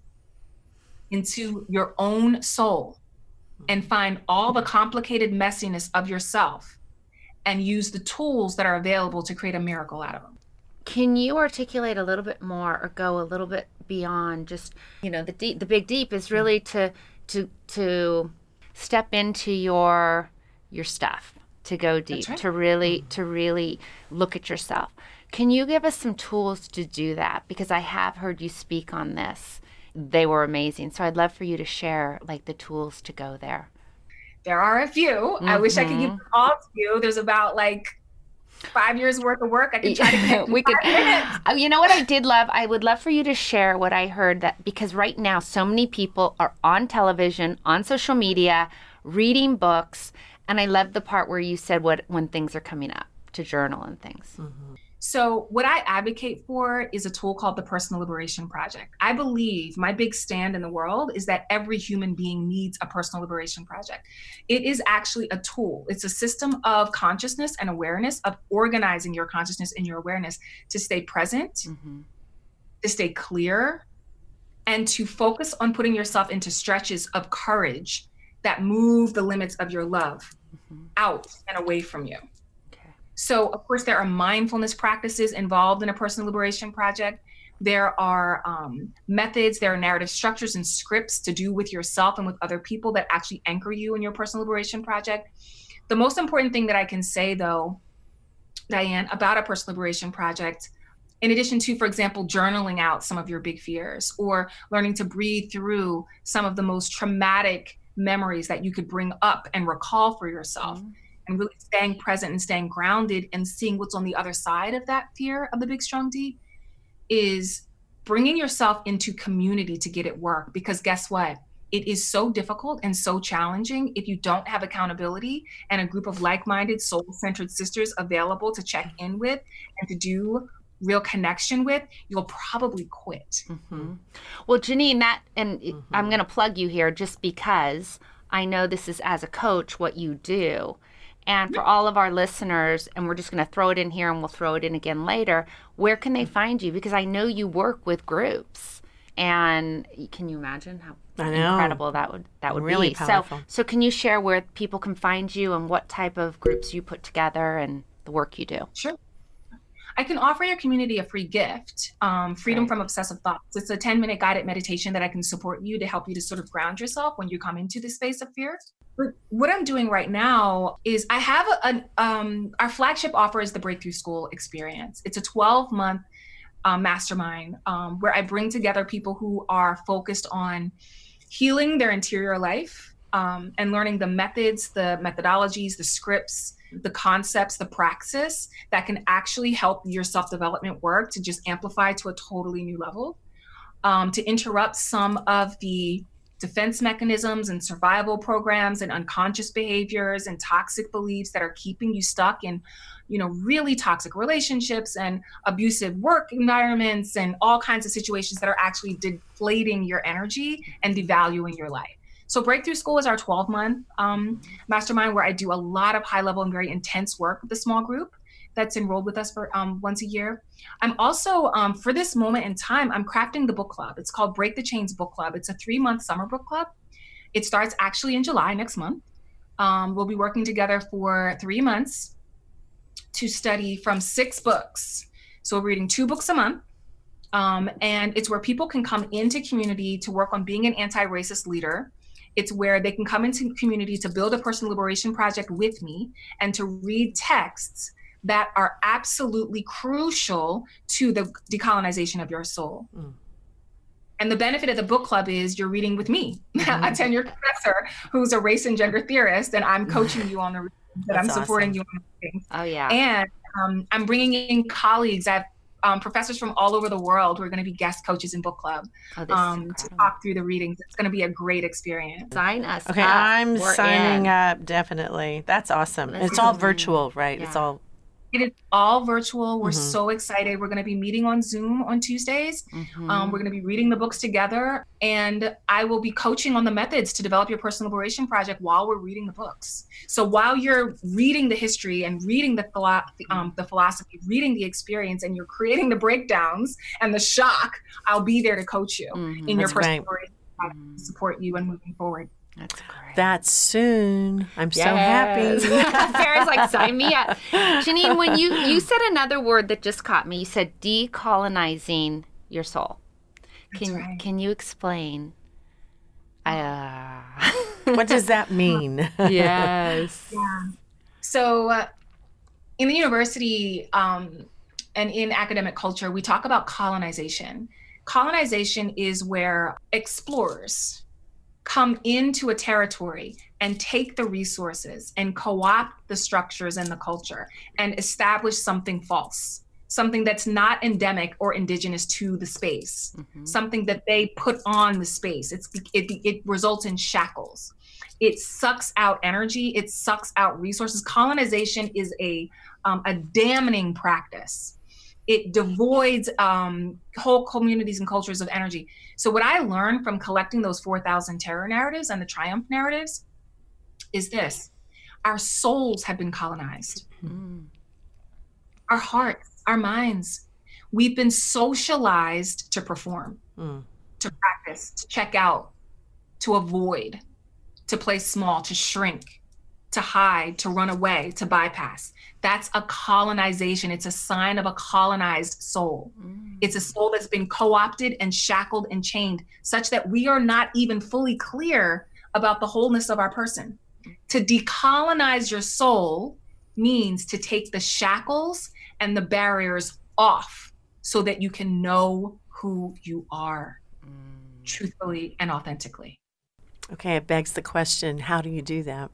into your own soul mm-hmm. and find all the complicated messiness of yourself and use the tools that are available to create a miracle out of them. Can you articulate a little bit more or go a little bit beyond just, you know, the deep, the big deep is really to to to step into your your stuff, to go deep, right. to really to really look at yourself. Can you give us some tools to do that? Because I have heard you speak on this. They were amazing. So I'd love for you to share like the tools to go there. There are a few. Mm-hmm. I wish I could give them all to you. There's about like five years worth of work. I could try to get we could. Oh, you know what I did love? I would love for you to share what I heard, that because right now so many people are on television, on social media, reading books, and I love the part where you said what when things are coming up, to journal and things. Mm-hmm. So what I advocate for is a tool called the Personal Liberation Project. I believe my big stand in the world is that every human being needs a personal liberation project. It is actually a tool. It's a system of consciousness and awareness, of organizing your consciousness and your awareness to stay present, mm-hmm. to stay clear, and to focus on putting yourself into stretches of courage that move the limits of your love mm-hmm. out and away from you. So, of course, there are mindfulness practices involved in a personal liberation project. There are um, methods, there are narrative structures and scripts to do with yourself and with other people that actually anchor you in your personal liberation project. The most important thing that I can say, though, Diane, about a personal liberation project, in addition to, for example, journaling out some of your big fears or learning to breathe through some of the most traumatic memories that you could bring up and recall for yourself, mm-hmm. and really staying present and staying grounded and seeing what's on the other side of that fear of the big, strong, deep, is bringing yourself into community to get it work. Because guess what? It is so difficult and so challenging if you don't have accountability and a group of like-minded, soul-centered sisters available to check in with and to do real connection with, you'll probably quit. Mm-hmm. Well, Janine, that, and mm-hmm. I'm going to plug you here just because I know this is, as a coach, what you do. And for all of our listeners, and we're just going to throw it in here and we'll throw it in again later, where can they find you? Because I know you work with groups. And can you imagine how incredible that would that would really be? Powerful. So, so can you share where people can find you and what type of groups you put together and the work you do? Sure. I can offer your community a free gift, um, Freedom right. from Obsessive Thoughts. It's a ten-minute guided meditation that I can support you to help you to sort of ground yourself when you come into the space of fear. But what I'm doing right now is I have a, a um, our flagship offer is the Breakthrough School Experience. It's a twelve-month uh, mastermind um, where I bring together people who are focused on healing their interior life um, and learning the methods, the methodologies, the scripts, the concepts, the praxis that can actually help your self-development work to just amplify to a totally new level, um, to interrupt some of the defense mechanisms and survival programs and unconscious behaviors and toxic beliefs that are keeping you stuck in, you know, really toxic relationships and abusive work environments and all kinds of situations that are actually deflating your energy and devaluing your life. So Breakthrough School is our twelve-month um, mastermind where I do a lot of high-level and very intense work with the small group that's enrolled with us for um, once a year. I'm also, um, for this moment in time, I'm crafting the book club. It's called Break the Chains Book Club. It's a three-month summer book club. It starts actually in July next month. Um, we'll be working together for three months to study from six books. So we're reading two books a month. Um, and it's where people can come into community to work on being an anti-racist leader. It's where they can come into community to build a personal liberation project with me and to read texts that are absolutely crucial to the decolonization of your soul. Mm. And the benefit of the book club is you're reading with me, mm-hmm. a tenured professor who's a race and gender theorist, and I'm coaching you on the readings, that I'm supporting awesome. you on the readings. Oh, yeah. And um, I'm bringing in colleagues. I have Um, professors from all over the world who are going to be guest coaches in book club oh, um, to talk through the readings. It's going to be a great experience. Sign us okay, up. I'm We're signing in. up, definitely. That's awesome. Let's it's all go. virtual, right? Yeah. It's all. It is all virtual. We're Mm-hmm. so excited. We're going to be meeting on Zoom on Tuesdays. Mm-hmm. Um, we're going to be reading the books together. And I will be coaching on the methods to develop your personal liberation project while we're reading the books. So while you're reading the history and reading the, philo- um, the philosophy, reading the experience, and you're creating the breakdowns and the shock, I'll be there to coach you Mm-hmm. in your That's personal great. liberation project Mm-hmm. to support you and moving forward. That's great. That's soon. I'm so Yes. happy. Sarah's like, sign me up. Janine, when you, you said another word that just caught me. You said decolonizing your soul. That's Can right. Can you explain? Uh... What does that mean? Yes. Yeah. So uh, in the university um, and in academic culture, we talk about colonization. Colonization is where explorers come into a territory and take the resources and co-opt the structures and the culture and establish something false, something that's not endemic or indigenous to the space, mm-hmm. something that they put on the space. It's it, it results in shackles. It sucks out energy. It sucks out resources. Colonization is a um, a damning practice. It devoids um, whole communities and cultures of energy. So what I learned from collecting those four thousand terror narratives and the triumph narratives is this: our souls have been colonized. Mm. Our hearts, our minds. We've been socialized to perform, mm. to practice, to check out, to avoid, to play small, to shrink, to hide, to run away, to bypass. That's a colonization. It's a sign of a colonized soul. Mm. It's a soul that's been co-opted and shackled and chained such that we are not even fully clear about the wholeness of our person. To decolonize your soul means to take the shackles and the barriers off so that you can know who you are mm. truthfully and authentically. Okay, it begs the question, how do you do that?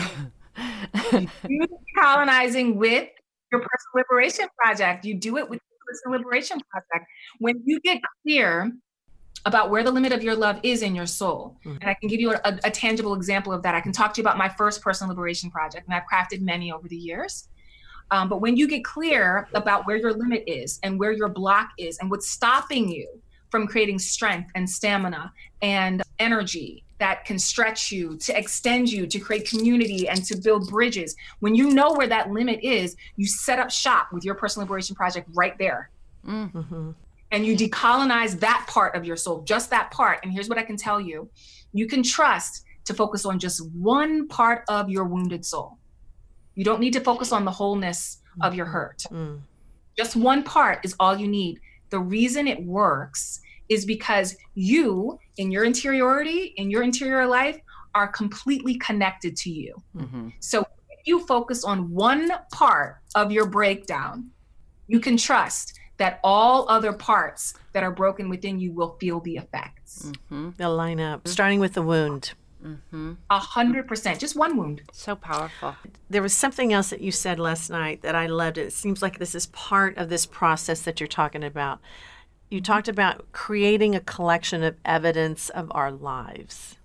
You do colonizing with your personal liberation project. You do it with your personal liberation project. When you get clear about where the limit of your love is in your soul, mm-hmm. and I can give you a, a, a tangible example of that. I can talk to you about my first personal liberation project, and I've crafted many over the years. Um, but when you get clear about where your limit is and where your block is and what's stopping you from creating strength and stamina and energy that can stretch you, to extend you, to create community and to build bridges. When you know where that limit is, you set up shop with your personal liberation project right there. Mm-hmm. And you decolonize that part of your soul, just that part. And here's what I can tell you. You can trust to focus on just one part of your wounded soul. You don't need to focus on the wholeness of your hurt. Mm. Just one part is all you need. The reason it works is because you, in your interiority, in your interior life, are completely connected to you. Mm-hmm. So if you focus on one part of your breakdown, you can trust that all other parts that are broken within you will feel the effects. Mm-hmm. They'll line up, starting with the wound. Mm-hmm. A hundred percent, just one wound. So powerful. There was something else that you said last night that I loved. It seems like this is part of this process that you're talking about. You talked about creating a collection of evidence of our lives.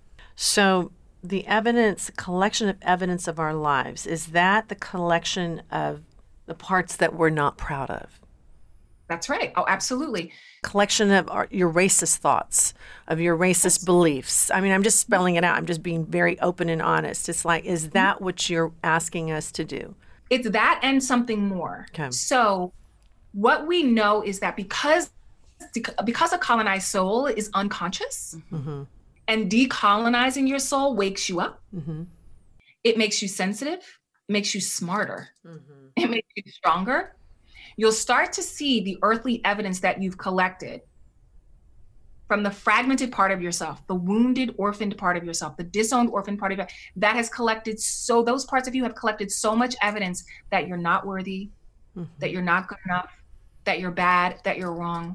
So the evidence, collection of evidence of our lives, is that the collection of the parts that we're not proud of? That's right. Oh, absolutely. Collection of our, your racist thoughts, of your racist beliefs. I mean, I'm just spelling it out. I'm just being very open and honest. It's like, is that what you're asking us to do? It's that and something more. Okay. So what we know is that because, because a colonized soul is unconscious, mm-hmm. and decolonizing your soul wakes you up, mm-hmm. it makes you sensitive, makes you smarter, mm-hmm. it makes you stronger. You'll start to see the earthly evidence that you've collected from the fragmented part of yourself, the wounded, orphaned part of yourself, the disowned, orphaned part of you, that has collected, so those parts of you have collected so much evidence that you're not worthy, mm-hmm. that you're not good enough, that you're bad, that you're wrong,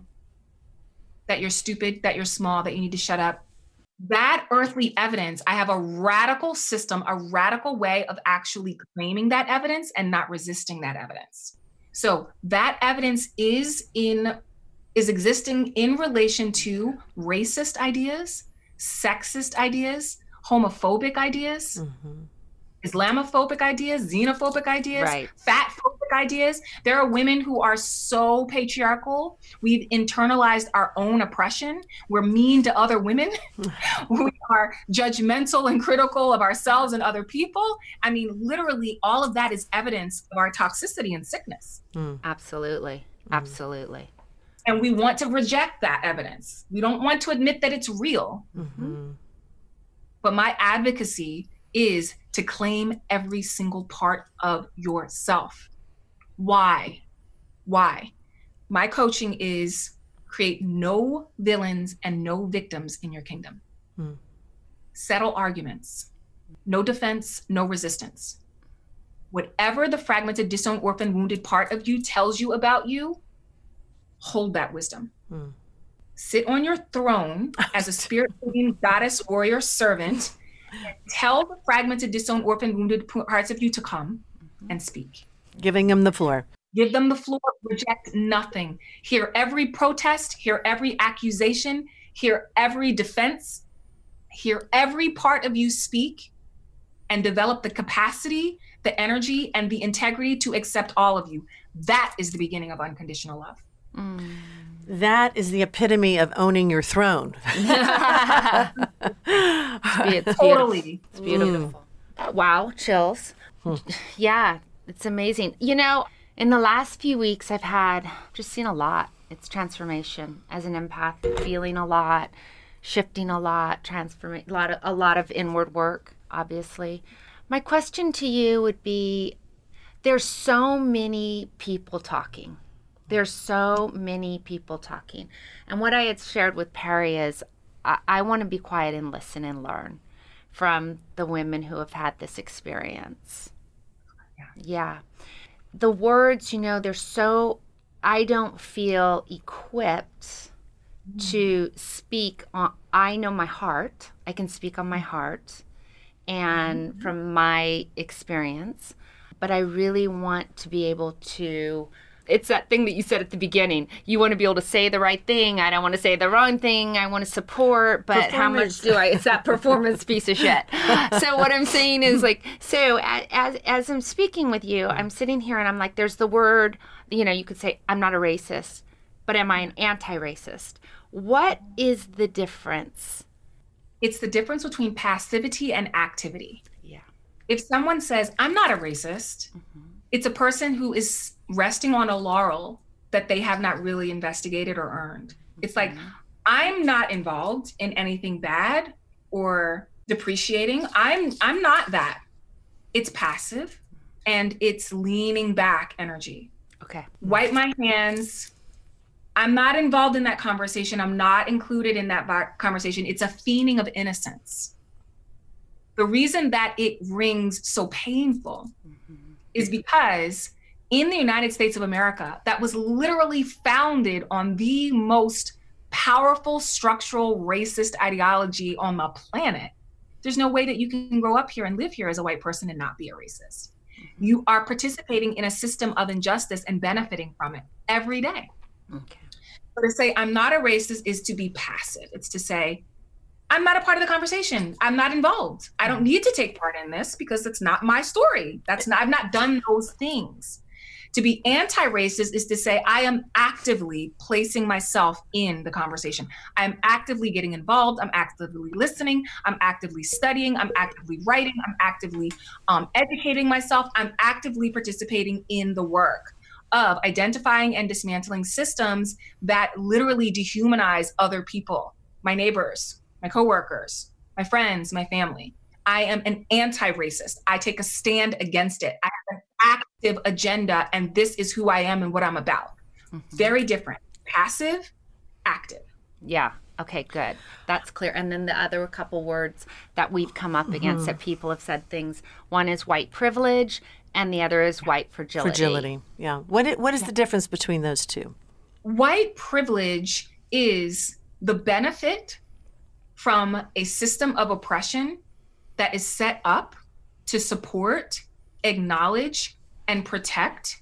that you're stupid, that you're small, that you need to shut up. That earthly evidence, I have a radical system, a radical way of actually claiming that evidence and not resisting that evidence. So that evidence is in is existing in relation to racist ideas, sexist ideas, homophobic ideas, mm-hmm. Islamophobic ideas, xenophobic ideas, right. fatphobic ideas. There are women who are so patriarchal. We've internalized our own oppression. We're mean to other women. We are judgmental and critical of ourselves and other people. I mean, literally, all of that is evidence of our toxicity and sickness. Mm. Absolutely. Mm. Absolutely. And we want to reject that evidence. We don't want to admit that it's real. Mm-hmm. But my advocacy is to claim every single part of yourself. Why? Why? My coaching is create no villains and no victims in your kingdom. Hmm. Settle arguments. No defense, no resistance. Whatever the fragmented, disowned, orphaned, wounded part of you tells you about you, hold that wisdom. Hmm. Sit on your throne as a spirit-leading goddess, warrior, servant, and tell the fragmented, disowned, orphaned, wounded parts of you to come mm-hmm. and speak. Giving them the floor. Give them the floor. Reject nothing. Hear every protest. Hear every accusation. Hear every defense. Hear every part of you speak, and develop the capacity, the energy, and the integrity to accept all of you. That is the beginning of unconditional love. Mm. That is the epitome of owning your throne. It's totally. It's beautiful. Mm. Wow, chills. Hmm. Yeah, it's amazing. You know, in the last few weeks, I've had just seen a lot. It's transformation as an empath, feeling a lot, shifting a lot, transforming a lot of, a lot of inward work, obviously. My question to you would be, there's so many people talking. There's so many people talking. And what I had shared with Perry is I, I want to be quiet and listen and learn from the women who have had this experience. Yeah. yeah. The words, you know, they're so, I don't feel equipped mm. to speak on, I know my heart. I can speak on my heart and mm-hmm. from my experience, but I really want to be able to, it's that thing that you said at the beginning. You want to be able to say the right thing. I don't want to say the wrong thing. I want to support, but how much do I? It's that performance piece of shit. So what I'm saying is like, so as as I'm speaking with you, I'm sitting here and I'm like, there's the word, you know, you could say, I'm not a racist, but am I an anti-racist? What is the difference? It's the difference between passivity and activity. Yeah. If someone says, I'm not a racist, mm-hmm. it's a person who is resting on a laurel that they have not really investigated or earned. It's like, I'm not involved in anything bad or depreciating. I'm I'm not that. It's passive and it's leaning back energy. Okay. Wipe my hands. I'm not involved in that conversation. I'm not included in that conversation. It's a feigning of innocence. The reason that it rings so painful mm-hmm. is because in the United States of America, that was literally founded on the most powerful structural racist ideology on the planet. There's no way that you can grow up here and live here as a white person and not be a racist. Mm-hmm. You are participating in a system of injustice and benefiting from it every day. Okay. So to say I'm not a racist is to be passive. It's to say, I'm not a part of the conversation. I'm not involved. I don't need to take part in this because it's not my story. That's not, I've not done those things. To be anti-racist is to say, I am actively placing myself in the conversation. I'm actively getting involved. I'm actively listening. I'm actively studying. I'm actively writing. I'm actively um, educating myself. I'm actively participating in the work of identifying and dismantling systems that literally dehumanize other people, my neighbors, my coworkers, my friends, my family. I am an anti-racist. I take a stand against it. I have an active agenda, and this is who I am and what I'm about. Mm-hmm. Very different. Passive, active. Yeah. Okay, good. That's clear. And then the other couple words that we've come up mm-hmm. against that people have said things. One is white privilege, and the other is white fragility. Fragility, yeah. What is, what is yeah. the difference between those two? White privilege is the benefit from a system of oppression that is set up to support, acknowledge, and protect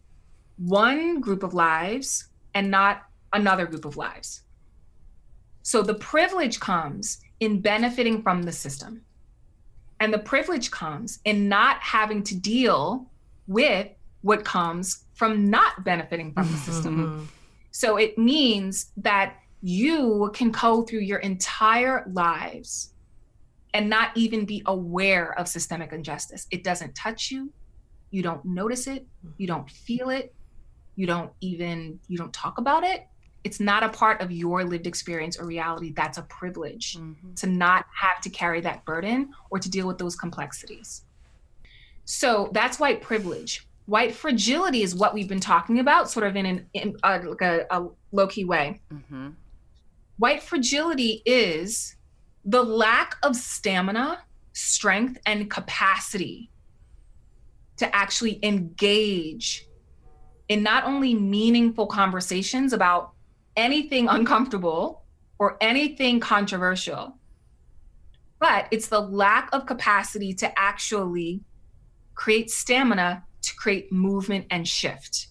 one group of lives and not another group of lives. So the privilege comes in benefiting from the system. And the privilege comes in not having to deal with what comes from not benefiting from the system. Mm-hmm. So it means that you can go through your entire lives and not even be aware of systemic injustice. It doesn't touch you. You don't notice it. You don't feel it. You don't even, you don't talk about it. It's not a part of your lived experience or reality. That's a privilege mm-hmm. to not have to carry that burden or to deal with those complexities. So that's white privilege. White fragility is what we've been talking about, sort of in, an, in a, like a, a low-key way. Mm-hmm. White fragility is the lack of stamina, strength, and capacity to actually engage in not only meaningful conversations about anything uncomfortable or anything controversial, but it's the lack of capacity to actually create stamina to create movement and shift.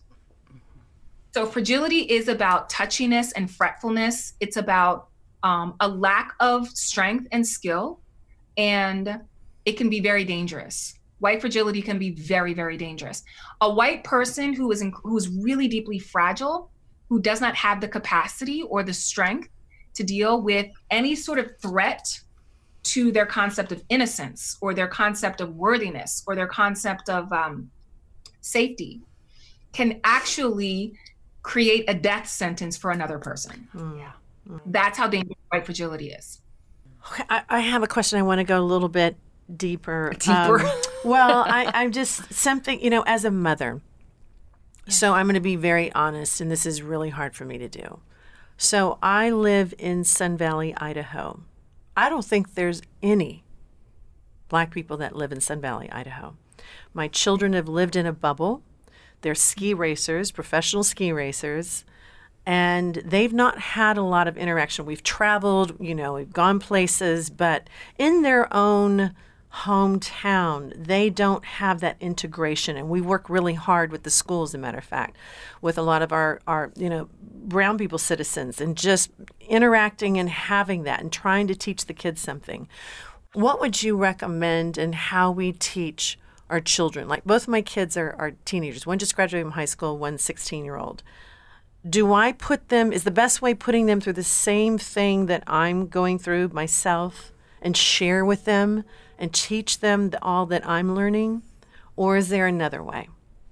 So fragility is about touchiness and fretfulness. It's about um, a lack of strength and skill, and it can be very dangerous. White fragility can be very, very dangerous. A white person who is in, who is really deeply fragile who does not have the capacity or the strength to deal with any sort of threat to their concept of innocence or their concept of worthiness or their concept of um, safety can actually create a death sentence for another person. Mm. Yeah. Mm. That's how dangerous white fragility is. Okay, I, I have a question. I want to go a little bit deeper. Deeper. Um, well, I, I'm just something, you know, as a mother. Yeah. So I'm going to be very honest, and this is really hard for me to do. So I live in Sun Valley, Idaho. I don't think there's any Black people that live in Sun Valley, Idaho. My children have lived in a bubble. They're ski racers, professional ski racers, and they've not had a lot of interaction. We've traveled, you know, we've gone places, but in their own hometown, they don't have that integration. And we work really hard with the schools, as a matter of fact, with a lot of our, our, you know, brown people citizens, and just interacting and having that and trying to teach the kids something. What would you recommend in how we teach our children? Like, both of my kids are, are teenagers. One just graduated from high school, one's sixteen-year-old. Do I put them, is the best way putting them through the same thing that I'm going through myself and share with them and teach them the, all that I'm learning? Or is there another way?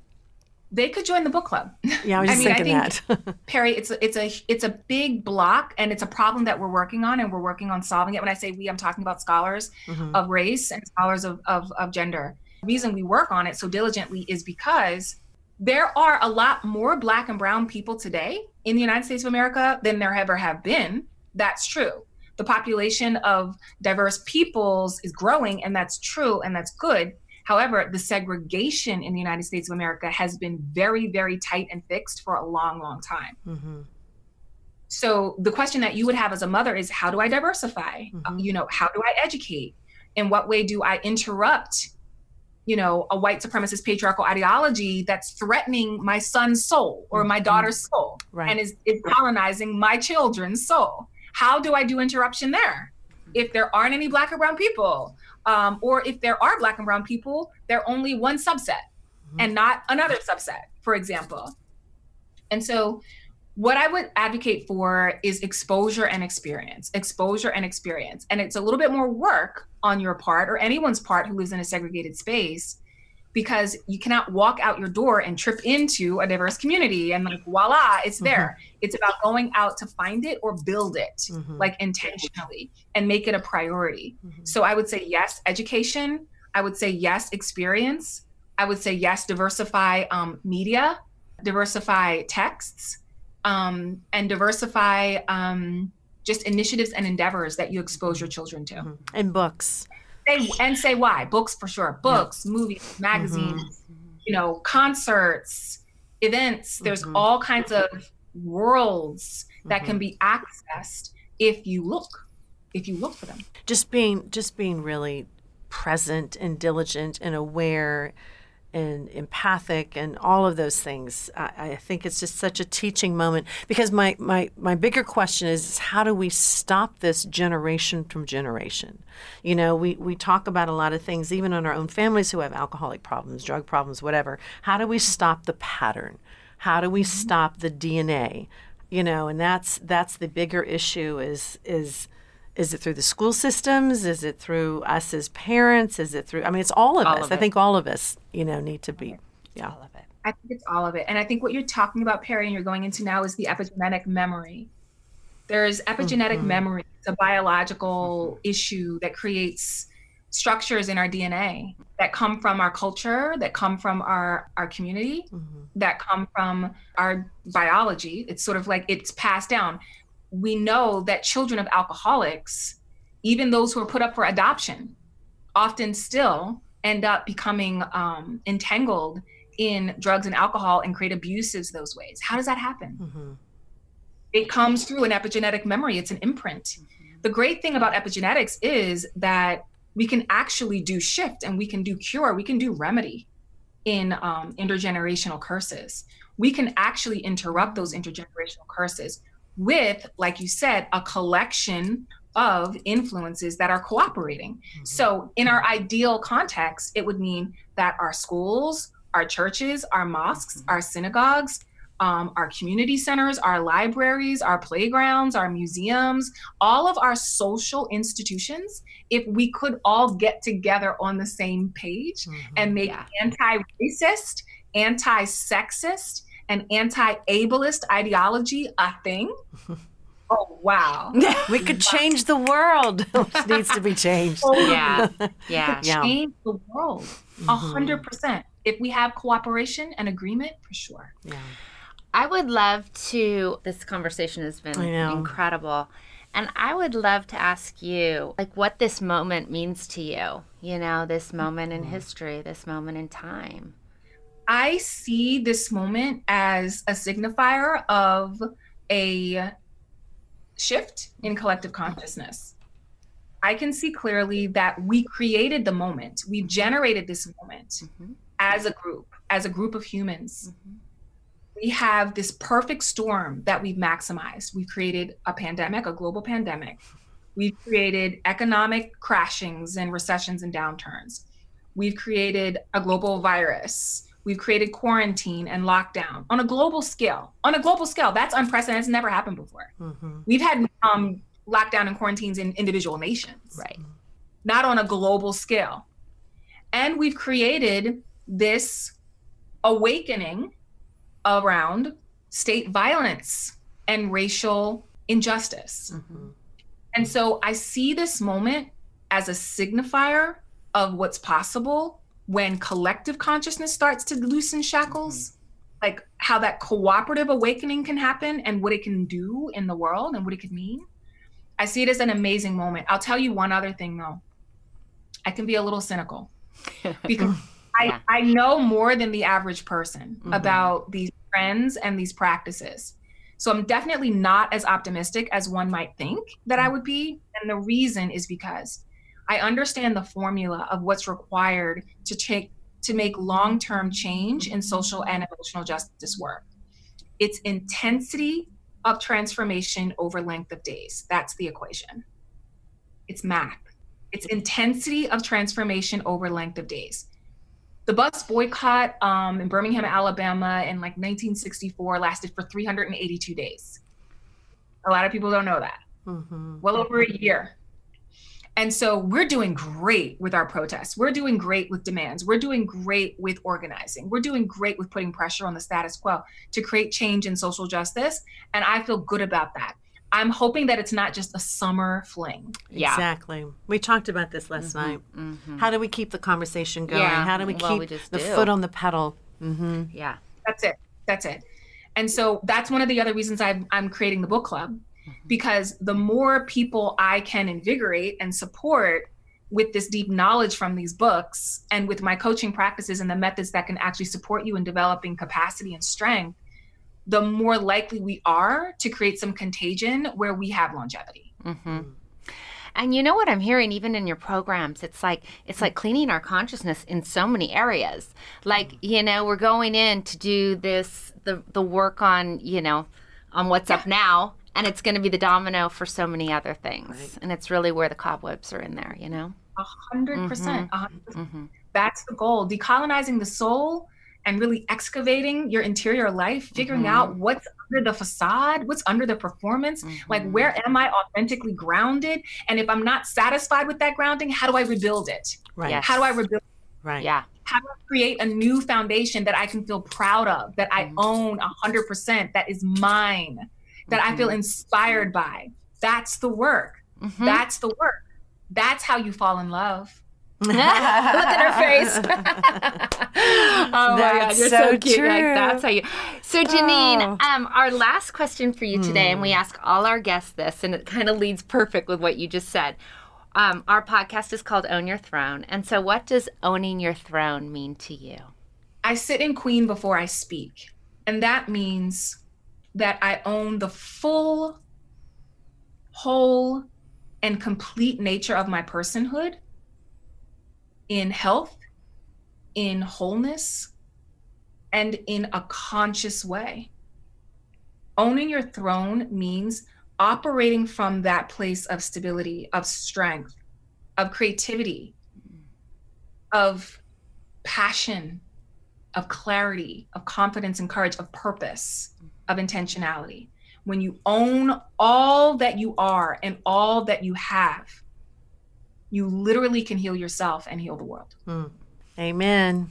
They could join the book club. Yeah, I was just I mean, thinking I think, that. Perry, it's a, it's a it's a big block, and it's a problem that we're working on, and we're working on solving it. When I say we, I'm talking about scholars mm-hmm. of race and scholars of, of, of gender. The reason we work on it so diligently is because there are a lot more Black and brown people today in the United States of America than there ever have been. That's true. The population of diverse peoples is growing, and that's true, and that's good. However, the segregation in the United States of America has been very, very tight and fixed for a long, long time. Mm-hmm. So the question that you would have as a mother is, how do I diversify? Mm-hmm. Uh, you know, how do I educate? In what way do I interrupt, you know, a white supremacist patriarchal ideology that's threatening my son's soul or my daughter's soul right. and is, is colonizing my children's soul? How do I do interruption there? If there aren't any Black or brown people, um, or if there are Black and brown people, they're only one subset mm-hmm. and not another subset, for example. And so what I would advocate for is exposure and experience, exposure and experience. And it's a little bit more work on your part or anyone's part who lives in a segregated space, because you cannot walk out your door and trip into a diverse community and like, voila, it's there. Mm-hmm. It's about going out to find it or build it mm-hmm. like intentionally and make it a priority. Mm-hmm. So I would say yes, education. I would say yes, experience. I would say yes, diversify um, media, diversify texts, um, and diversify um, just initiatives and endeavors that you expose your children to. Mm-hmm. And books. Say, and say why. Books for sure. Books, yeah. movies, magazines, mm-hmm. you know, concerts, events. There's mm-hmm. all kinds of worlds that mm-hmm. can be accessed if you look, if you look for them. Just being, just being really present and diligent and aware and empathic and all of those things. I, I think it's just such a teaching moment, because my, my, my bigger question is, is how do we stop this generation from generation? You know, we, we talk about a lot of things, even in our own families who have alcoholic problems, drug problems, whatever. How do we stop the pattern? How do we mm-hmm. stop the D N A? You know, and that's that's the bigger issue is is Is it through the school systems? Is it through us as parents? Is it through, I mean, it's all of all us. Of I think all of us, you know, need to be, yeah. All of it. I think it's all of it. And I think what you're talking about, Perry, and you're going into now is the epigenetic memory. There's epigenetic mm-hmm. memory. It's a biological mm-hmm. issue that creates structures in our D N A that come from our culture, that come from our, our community, mm-hmm. that come from our biology. It's sort of like it's passed down. We know that children of alcoholics, even those who are put up for adoption, often still end up becoming um, entangled in drugs and alcohol and create abuses those ways. How does that happen? Mm-hmm. It comes through an epigenetic memory. It's an imprint. Mm-hmm. The great thing about epigenetics is that we can actually do shift and we can do cure, we can do remedy in um, intergenerational curses. We can actually interrupt those intergenerational curses with, like you said, a collection of influences that are cooperating. Mm-hmm. So in our ideal context, it would mean that our schools, our churches, our mosques, mm-hmm. our synagogues um, our community centers, our libraries, our playgrounds, our museums, all of our social institutions, if we could all get together on the same page mm-hmm. and make yeah. anti-racist, anti-sexist, and anti-ableist ideology a thing. Oh, wow. We could change the world. It needs to be changed. Oh, yeah. Yeah. We could change yeah. the world. A hundred percent. If we have cooperation and agreement, for sure. Yeah. I would love to, this conversation has been incredible. And I would love to ask you, like, what this moment means to you, you know, this moment in history, this moment in time. I see this moment as a signifier of a shift in collective consciousness. I can see clearly that we created the moment. We generated this moment mm-hmm. as a group, as a group of humans. Mm-hmm. We have this perfect storm that we've maximized. We've created a pandemic, a global pandemic. We've created economic crashings and recessions and downturns. We've created a global virus. We've created quarantine and lockdown on a global scale. On a global scale, that's unprecedented. It's never happened before. Mm-hmm. We've had um, lockdown and quarantines in individual nations, right? Not on a global scale. And we've created this awakening around state violence and racial injustice. Mm-hmm. And so I see this moment as a signifier of what's possible when collective consciousness starts to loosen shackles, mm-hmm. like how that cooperative awakening can happen and what it can do in the world and what it could mean. I see it as an amazing moment. I'll tell you one other thing though. I can be a little cynical because yeah. I, I know more than the average person mm-hmm. about these trends and these practices. So I'm definitely not as optimistic as one might think that I would be. And the reason is because I understand the formula of what's required to take to make long-term change in social and emotional justice work. It's intensity of transformation over length of days. That's the equation. It's math. It's intensity of transformation over length of days. The bus boycott um, in Birmingham, Alabama in like nineteen sixty-four lasted for three hundred eighty-two days. A lot of people don't know that. Mm-hmm. Well over a year. And so we're doing great with our protests. We're doing great with demands. We're doing great with organizing. We're doing great with putting pressure on the status quo to create change in social justice. And I feel good about that. I'm hoping that it's not just a summer fling. Yeah. Exactly. We talked about this last mm-hmm. night. Mm-hmm. How do we keep the conversation going? Yeah. How do we well, keep we the do. foot on the pedal? Mm-hmm. Yeah. That's it. That's it. And so that's one of the other reasons I've, I'm creating the book club, because the more people I can invigorate and support with this deep knowledge from these books and with my coaching practices and the methods that can actually support you in developing capacity and strength, the more likely we are to create some contagion where we have longevity. Mm-hmm. And you know what I'm hearing even in your programs, it's like it's like cleaning our consciousness in so many areas. Like, you know, we're going in to do this, the, the work on, you know, on what's yeah. up now, and it's going to be the domino for so many other things. Right. And it's really where the cobwebs are in there, you know? A hundred percent. A hundred percent. That's the goal. Decolonizing the soul and really excavating your interior life, figuring mm-hmm. out what's under the facade, what's under the performance, mm-hmm. like where am I authentically grounded? And if I'm not satisfied with that grounding, how do I rebuild it? Right. Yes. How do I rebuild it? Right. Yeah. How do I create a new foundation that I can feel proud of, that I mm-hmm. own a hundred percent, that is mine, that mm-hmm. I feel inspired by? That's the work. Mm-hmm. That's the work. That's how you fall in love. Look at her face. Oh my God, you're so, so cute. Like, that's how you. So Janine, oh. um, our last question for you today, mm. and we ask all our guests this, and it kind of leads perfect with what you just said. Um, our podcast is called Own Your Throne, and so what does owning your throne mean to you? I sit in queen before I speak, and that means that I own the full, whole, and complete nature of my personhood. In health, in wholeness, and in a conscious way. Owning your throne means operating from that place of stability, of strength, of creativity, of passion, of clarity, of confidence and courage, of purpose, of intentionality. When you own all that you are and all that you have, you literally can heal yourself and heal the world. Mm. Amen.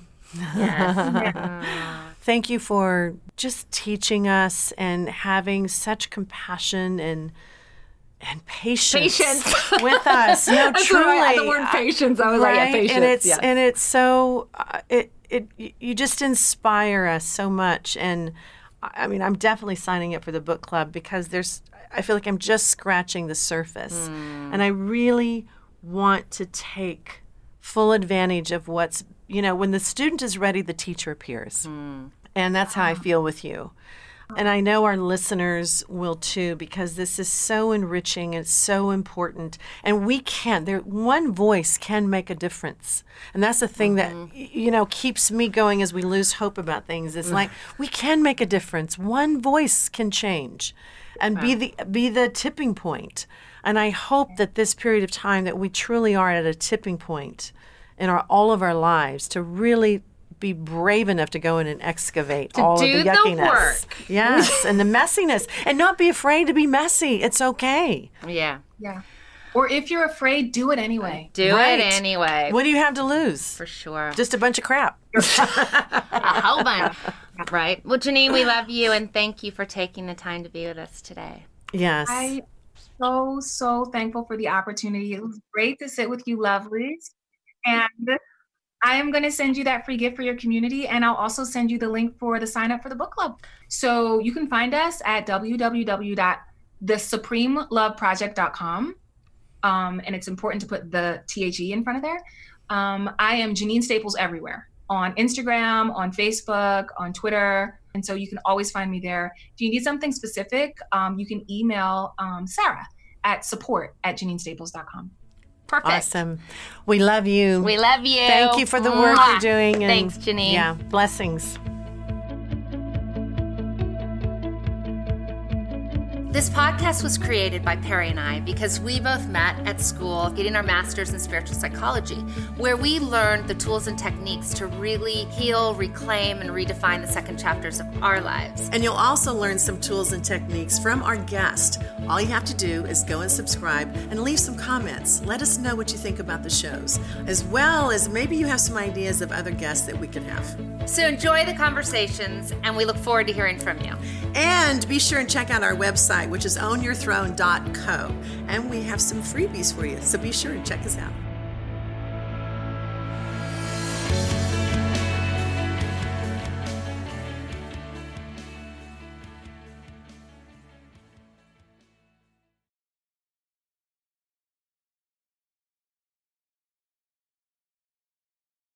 Yes. Thank you for just teaching us and having such compassion and and patience, Patience. with us. No, That's truly. right. The word patience. I was right? like, yeah, patience. And it's yes. and it's so uh, it it you just inspire us so much. And I mean, I'm definitely signing up for the book club because there's I feel like I'm just scratching the surface, Mm. and I really want to take full advantage of what's, you know, when the student is ready, the teacher appears. Mm. And that's how I feel with you. And I know our listeners will too, because this is so enriching and so important. And we can, there, one voice can make a difference. And that's the thing Mm-hmm. that, you know, keeps me going as we lose hope about things. It's like, we can make a difference. One voice can change and be the be the tipping point. And I hope that this period of time that we truly are at a tipping point in our all of our lives to really be brave enough to go in and excavate To all do of the the yuckiness. work. Yes, and the messiness. And not be afraid to be messy. It's okay. Yeah. Yeah. Or if you're afraid, do it anyway. Do Right. it anyway. What do you have to lose? For sure. Just a bunch of crap. a whole bunch. Right. Well, Janine, we love you and thank you for taking the time to be with us today. Yes. I so, so thankful for the opportunity. It was great to sit with you, lovelies. And I am going to send you that free gift for your community. And I'll also send you the link for the sign up for the book club. So you can find us at w w w dot the supreme love project dot com. Um, and it's important to put the T H E in front of there. Um, I am Janine Staples everywhere, on Instagram, on Facebook, on Twitter. And so you can always find me there. If you need something specific, um, you can email um, Sarah at support at janine staples dot com. Perfect. Awesome. We love you. We love you. Thank you for the work Mwah. you're doing. And Thanks, Janine. Yeah, blessings. This podcast was created by Perry and I because we both met at school getting our master's in spiritual psychology, where we learned the tools and techniques to really heal, reclaim, and redefine the second chapters of our lives. And you'll also learn some tools and techniques from our guest. All you have to do is go and subscribe and leave some comments. Let us know what you think about the shows, as well as maybe you have some ideas of other guests that we could have. So enjoy the conversations, and we look forward to hearing from you. And be sure and check out our website, which is own your throne dot co. And we have some freebies for you, so be sure and check us out.